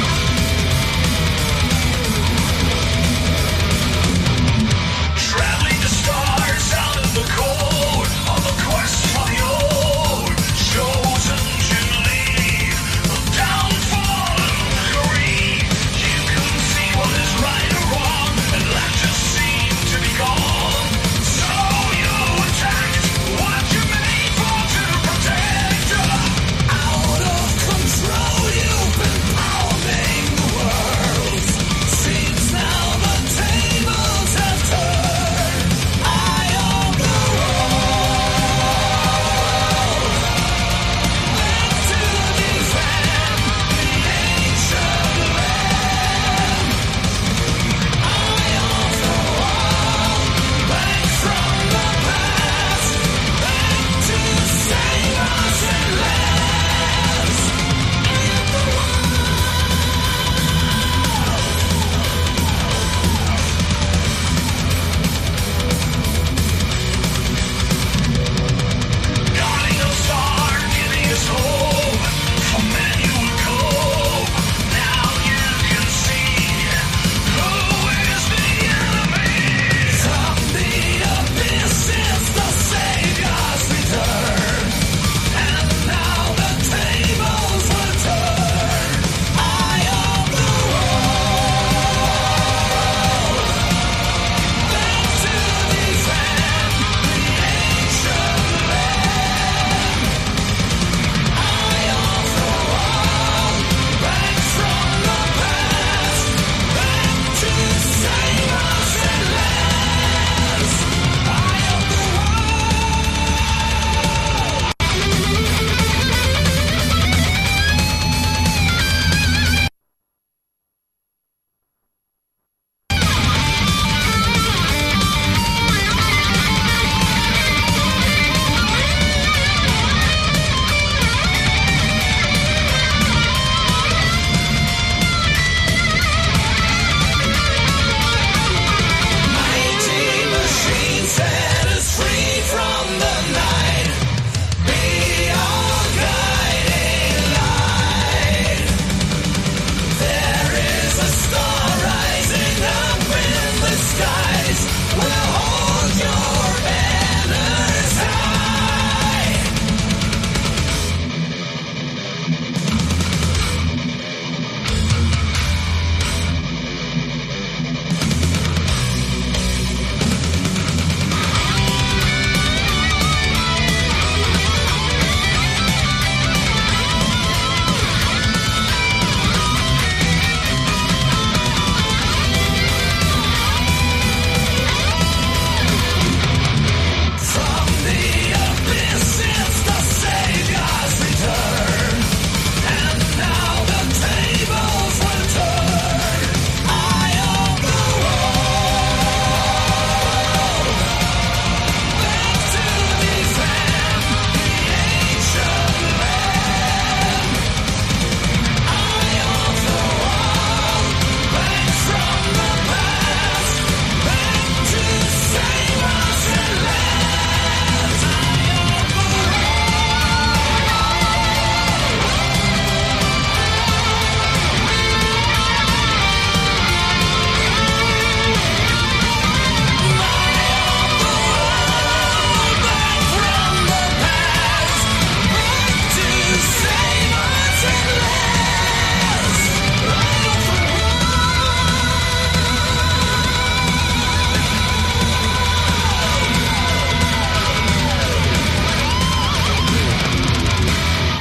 Traveling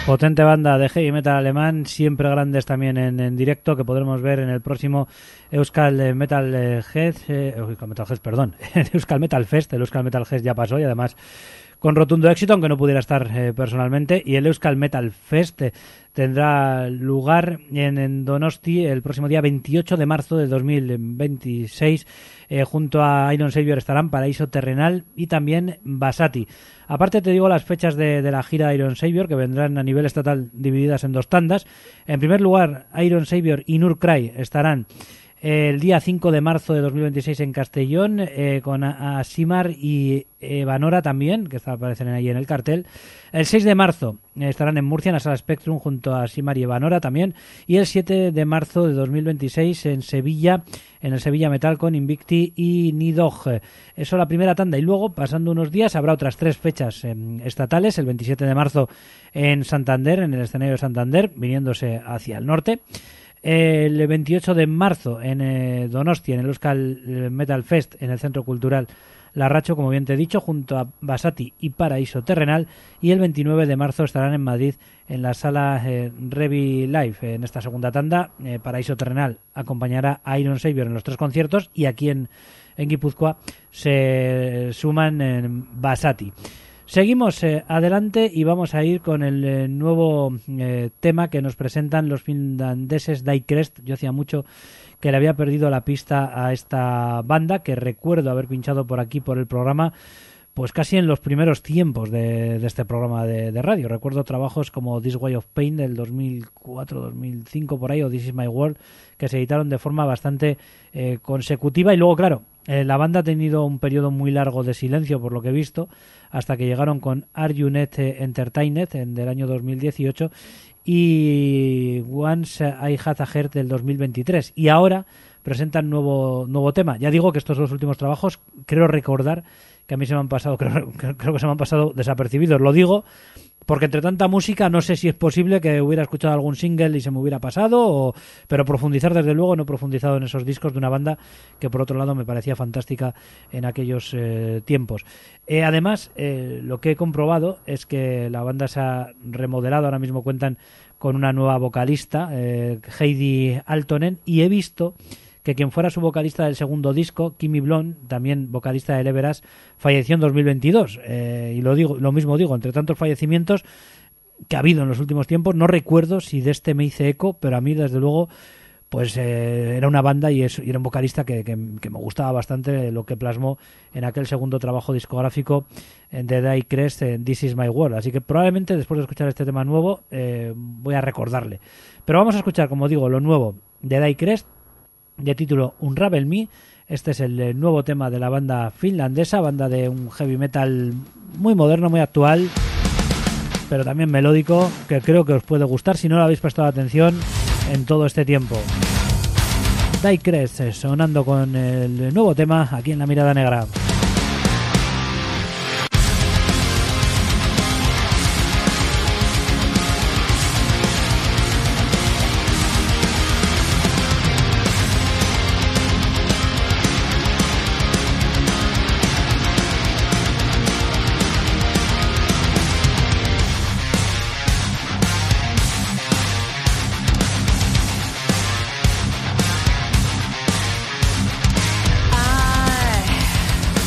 Potente banda de heavy metal alemán, siempre grandes también en, en directo, que podremos ver en el próximo Euskal Metal Fest, eh, Euskal Metal Fest, perdón, Euskal Metal Fest. El Euskal Metal Fest ya pasó y además con rotundo éxito, aunque no pudiera estar eh, personalmente. Y el Euskal Metal Fest eh, tendrá lugar en, en Donosti el próximo día veintiocho de marzo de dos mil veintiséis. Eh, junto a Iron Savior estarán Paraíso Terrenal y también Basati. Aparte te digo las fechas de, de la gira de Iron Savior, que vendrán a nivel estatal divididas en dos tandas. En primer lugar, Iron Savior y Nurkrai estarán el día cinco de marzo de dos mil veintiséis en Castellón, eh, con Asimar y Evanora también, que aparecen ahí en el cartel. El seis de marzo eh, estarán en Murcia, en la Sala Spectrum, junto a Asimar y Evanora también. Y el siete de marzo de dos mil veintiséis en Sevilla, en el Sevilla Metal, con Invicti y Nidog. Eso la primera tanda. Y luego, pasando unos días, habrá otras tres fechas eh, estatales. El veintisiete de marzo en Santander, en el escenario de Santander, viniéndose hacia el norte. El veintiocho de marzo en eh, Donostia, en el Euskal Metal Fest, en el Centro Cultural Larracho, como bien te he dicho, junto a Basati y Paraíso Terrenal. Y el veintinueve de marzo estarán en Madrid, en la sala eh, Revi Live. En esta segunda tanda, eh, Paraíso Terrenal acompañará a Iron Savior en los tres conciertos, y aquí en, en Guipúzcoa se suman en Basati. Seguimos eh, adelante y vamos a ir con el eh, nuevo eh, tema que nos presentan los finlandeses Daycrest. Yo hacía mucho que le había perdido la pista a esta banda, que recuerdo haber pinchado por aquí por el programa, pues casi en los primeros tiempos de, de este programa de, de radio. Recuerdo trabajos como This Way of Pain del dos mil cuatro dos mil cinco por ahí, o This Is My World, que se editaron de forma bastante eh, consecutiva. Y luego, claro, eh, la banda ha tenido un periodo muy largo de silencio, por lo que he visto, hasta que llegaron con Are You Net Entertained en del año dos mil dieciocho y Once I Had a Heart del dos mil veintitrés. Y ahora presentan nuevo nuevo tema. Ya digo que estos dos últimos trabajos, creo recordar que a mí se me han pasado, creo, creo que se me han pasado desapercibidos. Lo digo porque entre tanta música no sé si es posible que hubiera escuchado algún single y se me hubiera pasado, o, pero profundizar desde luego no he profundizado en esos discos de una banda que por otro lado me parecía fantástica en aquellos eh, tiempos. Eh, además, eh, lo que he comprobado es que la banda se ha remodelado, ahora mismo cuentan con una nueva vocalista, eh, Heidi Altonen, y he visto que quien fuera su vocalista del segundo disco, Kimi Blom, también vocalista de Leveras, falleció en dos mil veintidós. Eh, y lo digo, lo mismo digo, entre tantos fallecimientos que ha habido en los últimos tiempos, no recuerdo si de este me hice eco, pero a mí, desde luego, pues eh, era una banda y, es, y era un vocalista que, que, que me gustaba bastante lo que plasmó en aquel segundo trabajo discográfico de Daycrest, en This Is My World. Así que probablemente después de escuchar este tema nuevo eh, voy a recordarle. Pero vamos a escuchar, como digo, lo nuevo de Daycrest, de título Unravel Me. Este es el nuevo tema de la banda finlandesa, banda de un heavy metal muy moderno, muy actual, pero también melódico, que creo que os puede gustar si no lo habéis prestado atención en todo este tiempo. Daycrest sonando con el nuevo tema aquí en La Mirada Negra. I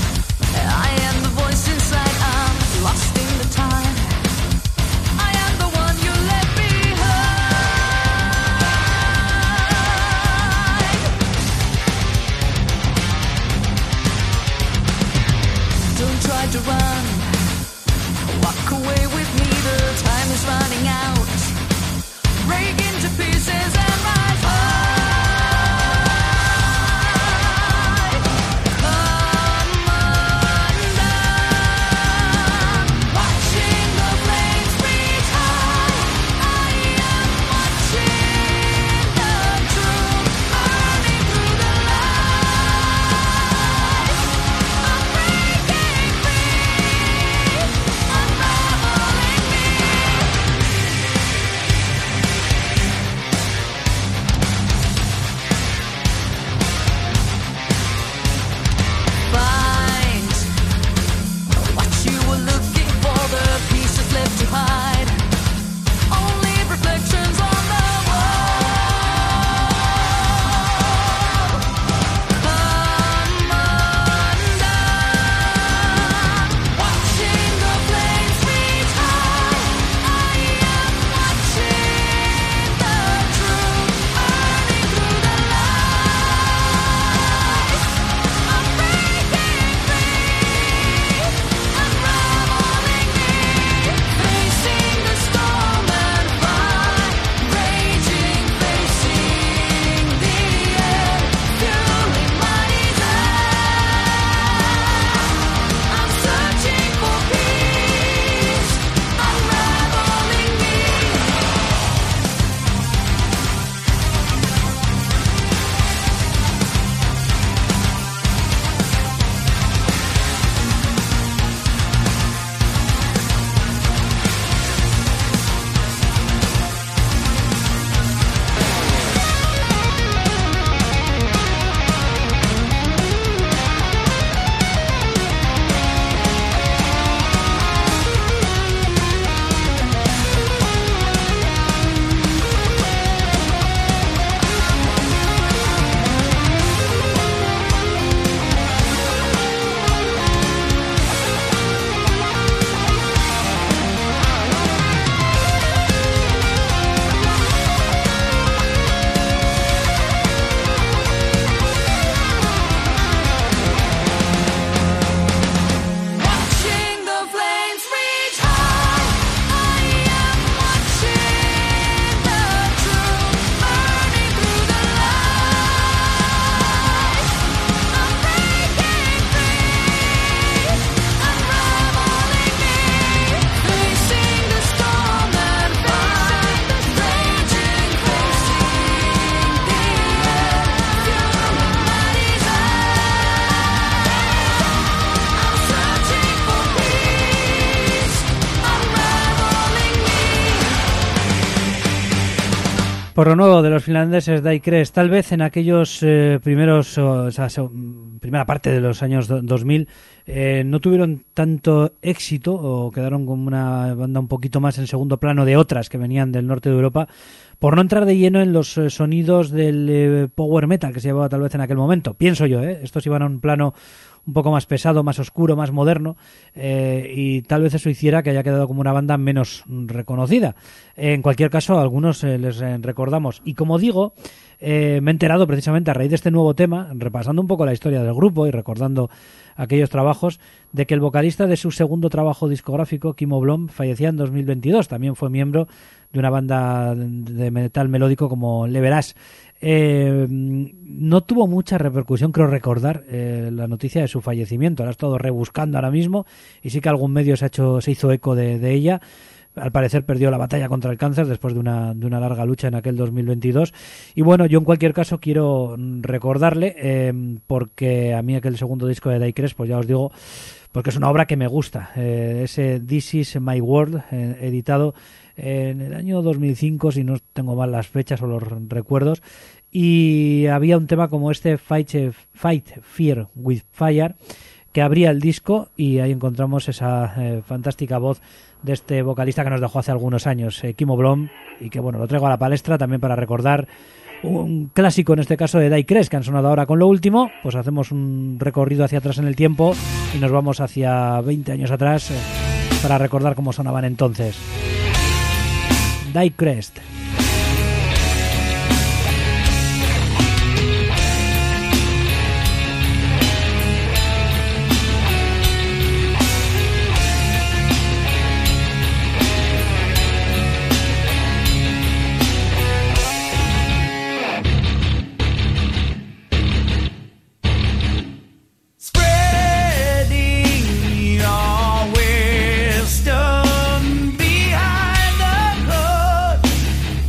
Por lo nuevo de los finlandeses Die Crest, tal vez en aquellos eh, primeros, o sea, so, primera parte de los años do, dos mil, eh, no tuvieron tanto éxito o quedaron como una banda un poquito más en segundo plano de otras que venían del norte de Europa, por no entrar de lleno en los eh, sonidos del eh, power metal que se llevaba tal vez en aquel momento. Pienso yo, ¿eh? Estos iban a un plano un poco más pesado, más oscuro, más moderno, eh, y tal vez eso hiciera que haya quedado como una banda menos reconocida. En cualquier caso, a algunos eh, les eh, recordamos. Y como digo, eh, me he enterado precisamente a raíz de este nuevo tema, repasando un poco la historia del grupo y recordando aquellos trabajos, de que el vocalista de su segundo trabajo discográfico, Kimmo Blom, fallecía en dos mil veintidós. También fue miembro de una banda de metal melódico como Le Verás. Eh, no tuvo mucha repercusión, creo recordar, eh, la noticia de su fallecimiento. La he estado rebuscando ahora mismo y sí que algún medio se ha hecho, se hizo eco de, de ella. Al parecer perdió la batalla contra el cáncer después de una, de una larga lucha en aquel dos mil veintidós. Y bueno, yo en cualquier caso quiero recordarle, eh, porque a mí aquel segundo disco de Die Crest, pues ya os digo, porque es una obra que me gusta. Eh, ese This Is My World, eh, editado en el año dos mil cinco, si no tengo mal las fechas o los recuerdos, y había un tema como este, Fight, Fight Fear with Fire, que abría el disco, y ahí encontramos esa eh, fantástica voz de este vocalista que nos dejó hace algunos años, eh, Kimmo Blom, y que bueno, lo traigo a la palestra también para recordar un clásico, en este caso de Die Crest, que han sonado ahora con lo último. Pues hacemos un recorrido hacia atrás en el tiempo y nos vamos hacia veinte años atrás eh, para recordar cómo sonaban entonces. Die Crest. Wisdom behind the hood.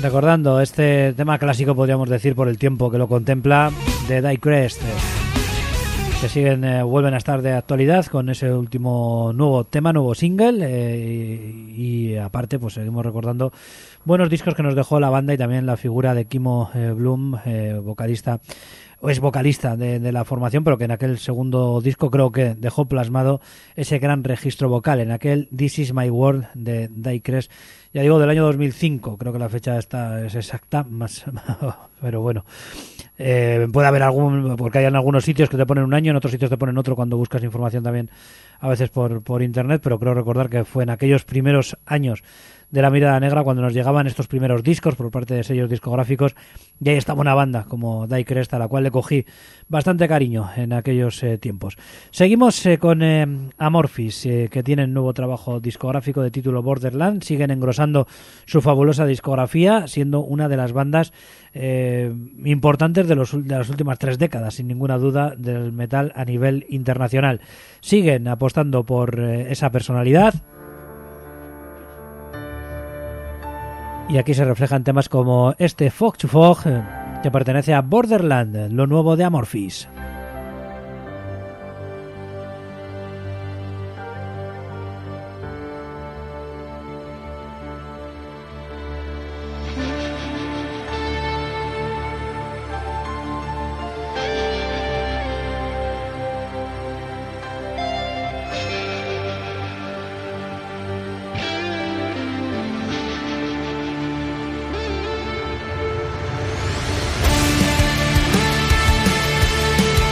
recordando este tema clásico, podríamos decir, por el tiempo que lo contempla, de Die Crest, que siguen, eh, vuelven a estar de actualidad con ese último nuevo tema, nuevo single, eh, y, y aparte pues seguimos recordando buenos discos que nos dejó la banda y también la figura de Kimo eh, Bloom, eh, vocalista, o es vocalista de, de la formación, pero que en aquel segundo disco creo que dejó plasmado ese gran registro vocal, en aquel This Is My World de Die Crest, ya digo, del año dos mil cinco, creo que la fecha esta es exacta, más, pero bueno, eh, puede haber algún, porque hay en algunos sitios que te ponen un año, en otros sitios te ponen otro cuando buscas información también, a veces por, por internet, pero creo recordar que fue en aquellos primeros años de La Mirada Negra cuando nos llegaban estos primeros discos por parte de sellos discográficos, y ahí estaba una banda como Die Crest, a la cual le cogí bastante cariño en aquellos eh, tiempos. Seguimos eh, con eh, Amorphis, eh, que tienen nuevo trabajo discográfico de título Borderland, siguen engrosando su fabulosa discografía, siendo una de las bandas eh, importantes de, los, de las últimas tres décadas, sin ninguna duda, del metal a nivel internacional. Siguen apostando por eh, esa personalidad, y aquí se reflejan temas como este Fog to Fog, que pertenece a Borderland, lo nuevo de Amorphis. We'll be right back.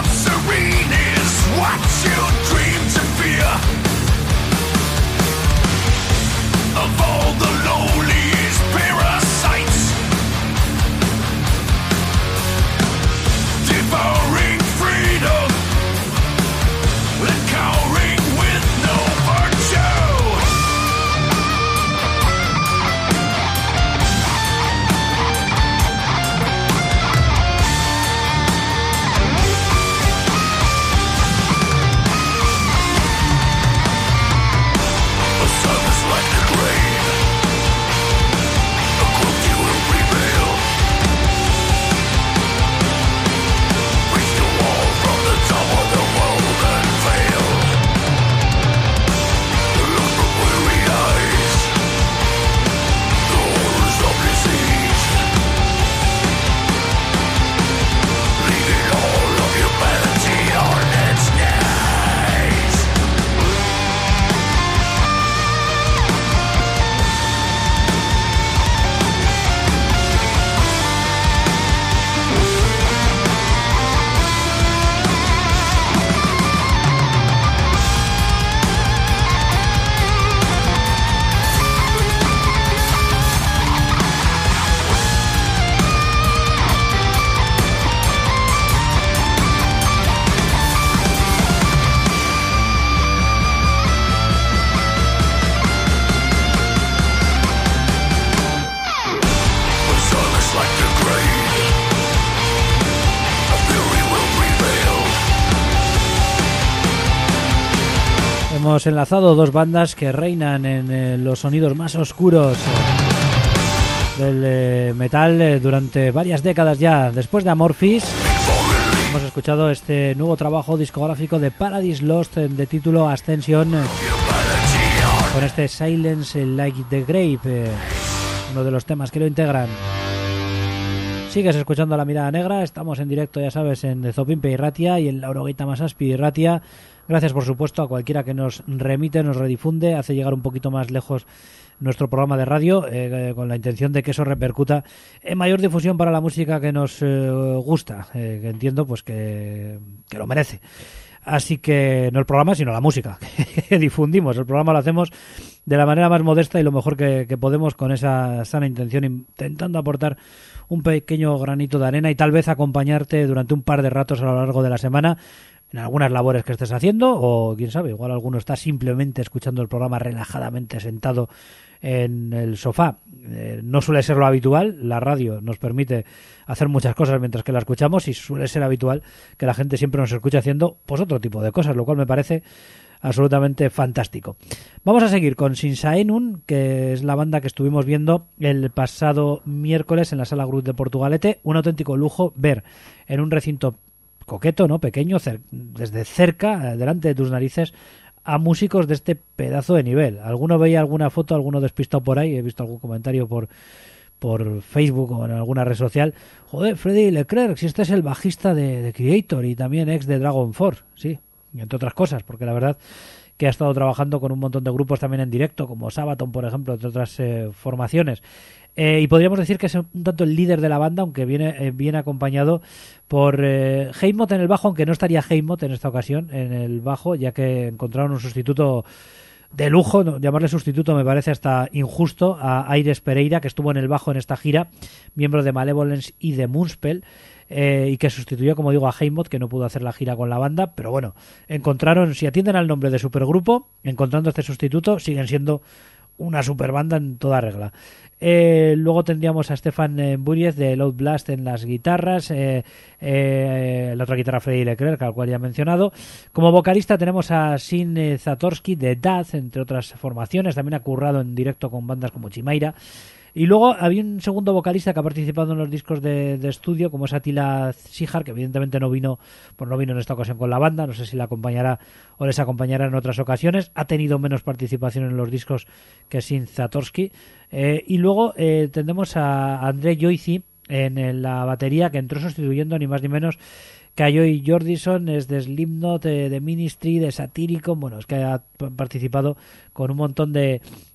of serene is what you dream to fear. Of all the lowliest parasites, devouring freedom and cowering with no virtue. The sun is like the grave, a cruelty will prevail. Reach the wall from the top of the world and fail. Look from weary eyes, the horrors of disease, leaving all of humanity on its knees. The sun is like the grave, a fury will prevail. Hemos enlazado dos bandas que reinan en eh, los sonidos más oscuros eh, del eh, metal eh, durante varias décadas ya. Después de Amorphis, hemos escuchado este nuevo trabajo discográfico de Paradise Lost eh, de título Ascension, eh, con este Silence Like the Grave, eh, uno de los temas que lo integran. Sigues escuchando La Mirada Negra, estamos en directo, ya sabes, en Zopimpe y Ratia y en la Oroguita Masaspi y Ratia. Gracias, por supuesto, a cualquiera que nos remite, nos redifunde, hace llegar un poquito más lejos nuestro programa de radio, eh, con la intención de que eso repercuta en mayor difusión para la música que nos eh, gusta, eh, que entiendo pues que, que lo merece. Así que no el programa, sino la música que difundimos. El programa lo hacemos de la manera más modesta y lo mejor que, que podemos, con esa sana intención, intentando aportar un pequeño granito de arena y tal vez acompañarte durante un par de ratos a lo largo de la semana en algunas labores que estés haciendo, o quién sabe, igual alguno está simplemente escuchando el programa relajadamente sentado en el sofá. Eh, no suele ser lo habitual, la radio nos permite hacer muchas cosas mientras que la escuchamos, y suele ser habitual que la gente siempre nos escuche haciendo pues otro tipo de cosas, lo cual me parece absolutamente fantástico. Vamos a seguir con Sinsaenun, que es la banda que estuvimos viendo el pasado miércoles en la Sala Cruz de Portugalete. Un auténtico lujo ver en un recinto coqueto, ¿no?, pequeño, cer- desde cerca, delante de tus narices, a músicos de este pedazo de nivel. Alguno veía alguna foto, alguno despistado por ahí, he visto algún comentario por por Facebook o en alguna red social. Joder, Freddy Leclerc, si este es el bajista de, de Creator y también ex de Dragon Force, sí, y entre otras cosas, porque la verdad que ha estado trabajando con un montón de grupos también en directo, como Sabaton, por ejemplo, entre otras eh, formaciones. Eh, y podríamos decir que es un tanto el líder de la banda, aunque viene eh, bien acompañado por eh, Heimot en el bajo, aunque no estaría Heimot en esta ocasión en el bajo, ya que encontraron un sustituto de lujo. No, llamarle sustituto me parece hasta injusto, a Aires Pereira, que estuvo en el bajo en esta gira, miembro de Malevolence y de Moonspell, eh, y que sustituyó, como digo, a Heimot, que no pudo hacer la gira con la banda. Pero bueno, encontraron, si atienden al nombre de supergrupo, encontrando este sustituto, siguen siendo una super banda en toda regla. Eh, luego tendríamos a Stefan eh, Buriez de Loud Blast en las guitarras, eh, eh, la otra guitarra Freddy Leclerc, al cual ya he mencionado. Como vocalista tenemos a Sin eh, Zatorsky de Daz, entre otras formaciones. También ha currado en directo con bandas como Chimaira. Y luego había un segundo vocalista que ha participado en los discos de, de estudio, como es Attila Sijar, que evidentemente no vino, pues no vino en esta ocasión con la banda. No sé si la acompañará o les acompañará en otras ocasiones. Ha tenido menos participación en los discos que Sin Zatorsky. Eh, y luego eh, tendremos a André Joyci en, en la batería, que entró sustituyendo ni más ni menos que a Joy Jordison. Es de Slipknot, de, de Ministry, de Satyricon. Bueno, es que ha participado con un montón de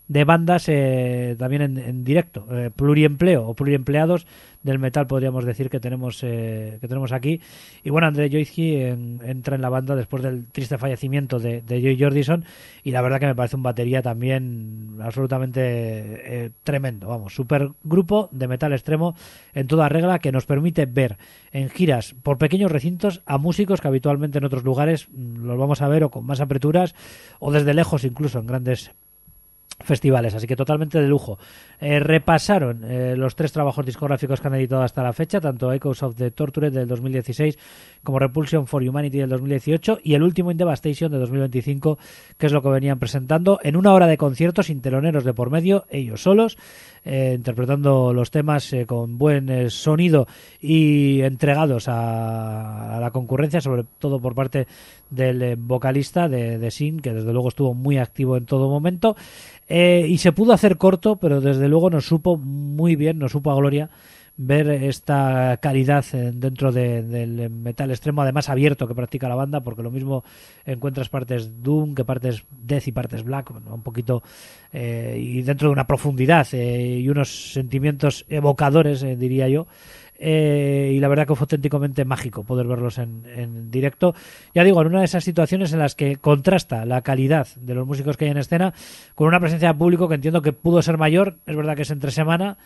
de bandas eh, también en, en directo, eh, pluriempleo o pluriempleados del metal, podríamos decir que tenemos eh, que tenemos aquí. Y bueno, André Joyski en, entra en la banda después del triste fallecimiento de, de Joy Jordison, y la verdad que me parece un batería también absolutamente eh, tremendo, vamos, super grupo de metal extremo en toda regla, que nos permite ver en giras por pequeños recintos a músicos que habitualmente en otros lugares los vamos a ver o con más aperturas o desde lejos, incluso en grandes festivales, así que totalmente de lujo. Eh, repasaron eh, los tres trabajos discográficos que han editado hasta la fecha, tanto Echoes of the Tortured del dos mil dieciséis como Repulsion for Humanity del dos mil dieciocho y el último In Devastation de dos mil veinticinco, que es lo que venían presentando en una hora de conciertos sin teloneros de por medio, ellos solos, eh, interpretando los temas eh, con buen eh, sonido y entregados a, a la concurrencia, sobre todo por parte del eh, vocalista de, de Sin, que desde luego estuvo muy activo en todo momento. Eh, y se pudo hacer corto, pero desde luego nos supo muy bien, nos supo a gloria ver esta calidad eh, dentro de, del metal extremo, además abierto, que practica la banda, porque lo mismo encuentras partes Doom que partes Death y partes Black, bueno, un poquito eh, y dentro de una profundidad eh, y unos sentimientos evocadores, eh, diría yo. Eh, y la verdad que fue auténticamente mágico poder verlos en, en directo, ya digo, en una de esas situaciones en las que contrasta la calidad de los músicos que hay en escena con una presencia de público que entiendo que pudo ser mayor. Es verdad que es entre semana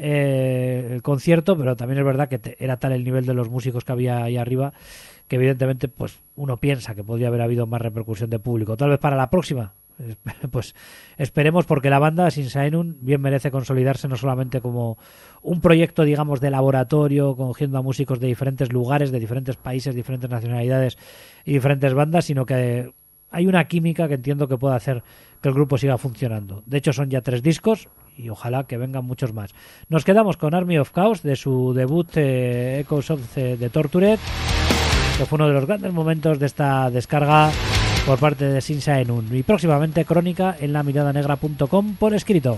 eh, el concierto, pero también es verdad que te, era tal el nivel de los músicos que había ahí arriba que evidentemente pues uno piensa que podría haber habido más repercusión de público. Tal vez para la próxima, pues esperemos, porque la banda Sin Saenun bien merece consolidarse no solamente como un proyecto, digamos, de laboratorio, cogiendo a músicos de diferentes lugares, de diferentes países, diferentes nacionalidades y diferentes bandas, sino que hay una química que entiendo que puede hacer que el grupo siga funcionando. De hecho, son ya tres discos y ojalá que vengan muchos más. Nos quedamos con Army of Chaos, de su debut eh, Echoes of the Tortured, que fue uno de los grandes momentos de esta descarga por parte de Sin Saenun, y próximamente crónica en la mirada negra punto com por escrito.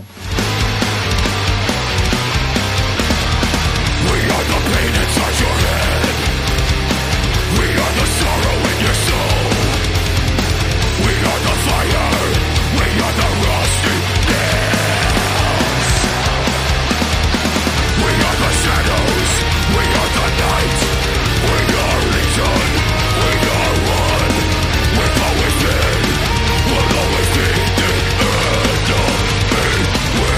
We'll always be the end of me.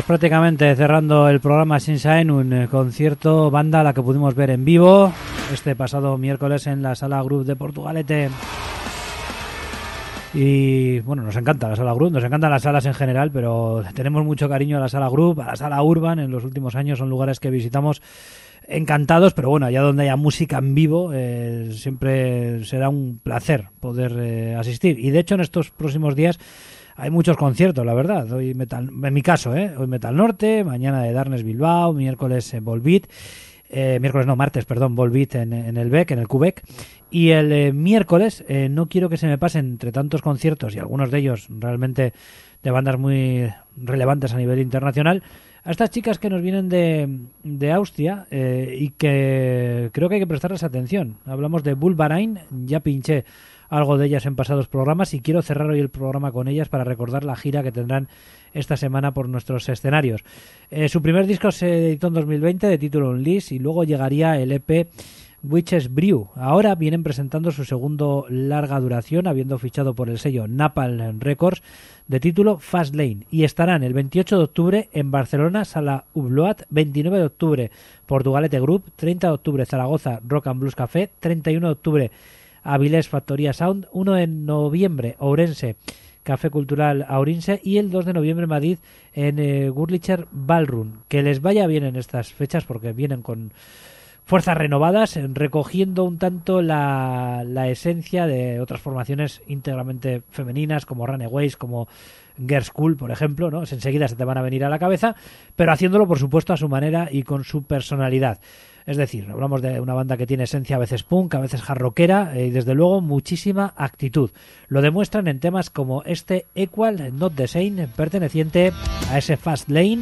prácticamente cerrando el programa Sinsaen, un eh, concierto, banda a la que pudimos ver en vivo este pasado miércoles en la Sala Group de Portugalete. Y bueno, nos encanta la Sala Group, nos encantan las salas en general, pero tenemos mucho cariño a la Sala Group, a la Sala Urban. En los últimos años son lugares que visitamos encantados, pero bueno, allá donde haya música en vivo eh, siempre será un placer poder eh, asistir. Y de hecho en estos próximos días hay muchos conciertos, la verdad. Hoy metal, en mi caso, ¿eh? Hoy Metal Norte, mañana de Darkness Bilbao, miércoles en Volbeat, eh, miércoles no, martes, perdón, Volbeat en, en el B E C, en el Q B E C. Y el eh, miércoles, eh, no quiero que se me pasen entre tantos conciertos, y algunos de ellos realmente de bandas muy relevantes a nivel internacional, a estas chicas que nos vienen de, de Austria eh, y que creo que hay que prestarles atención. Hablamos de Bulbarain, ya pinché algo de ellas en pasados programas y quiero cerrar hoy el programa con ellas para recordar la gira que tendrán esta semana por nuestros escenarios. Eh, su primer disco se editó en dos mil veinte de título Unleashed y luego llegaría el E P Witches Brew. Ahora vienen presentando su segundo larga duración, habiendo fichado por el sello Napalm Records, de título Fast Lane, y estarán el veintiocho de octubre en Barcelona, Sala Ubloat, veintinueve de octubre Portugalete Group, treinta de octubre Zaragoza Rock and Blues Café, treinta y uno de octubre Avilés Factoría Sound, uno de noviembre Ourense Café Cultural Ourense y el dos de noviembre Madrid en eh, Gurlicher Ballroom. Que les vaya bien en estas fechas porque vienen con fuerzas renovadas, recogiendo un tanto la, la esencia de otras formaciones íntegramente femeninas como Runaways, como Girls School, por ejemplo, ¿no? Enseguida se te van a venir a la cabeza, pero haciéndolo, por supuesto, a su manera y con su personalidad. Es decir, hablamos de una banda que tiene esencia a veces punk, a veces hard rockera y desde luego muchísima actitud. Lo demuestran en temas como este Equal Not the Same, perteneciente a ese Fast Lane.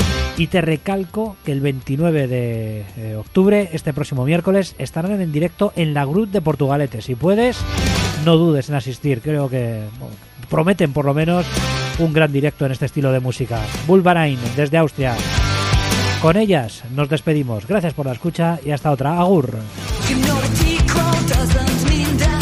Y te recalco que el veintinueve de octubre, este próximo miércoles, estarán en directo en la Group de Portugalete. Si puedes, no dudes en asistir. Creo que bueno, prometen por lo menos un gran directo en este estilo de música. Bulbarain, desde Austria. Con ellas nos despedimos. Gracias por la escucha y hasta otra. Agur.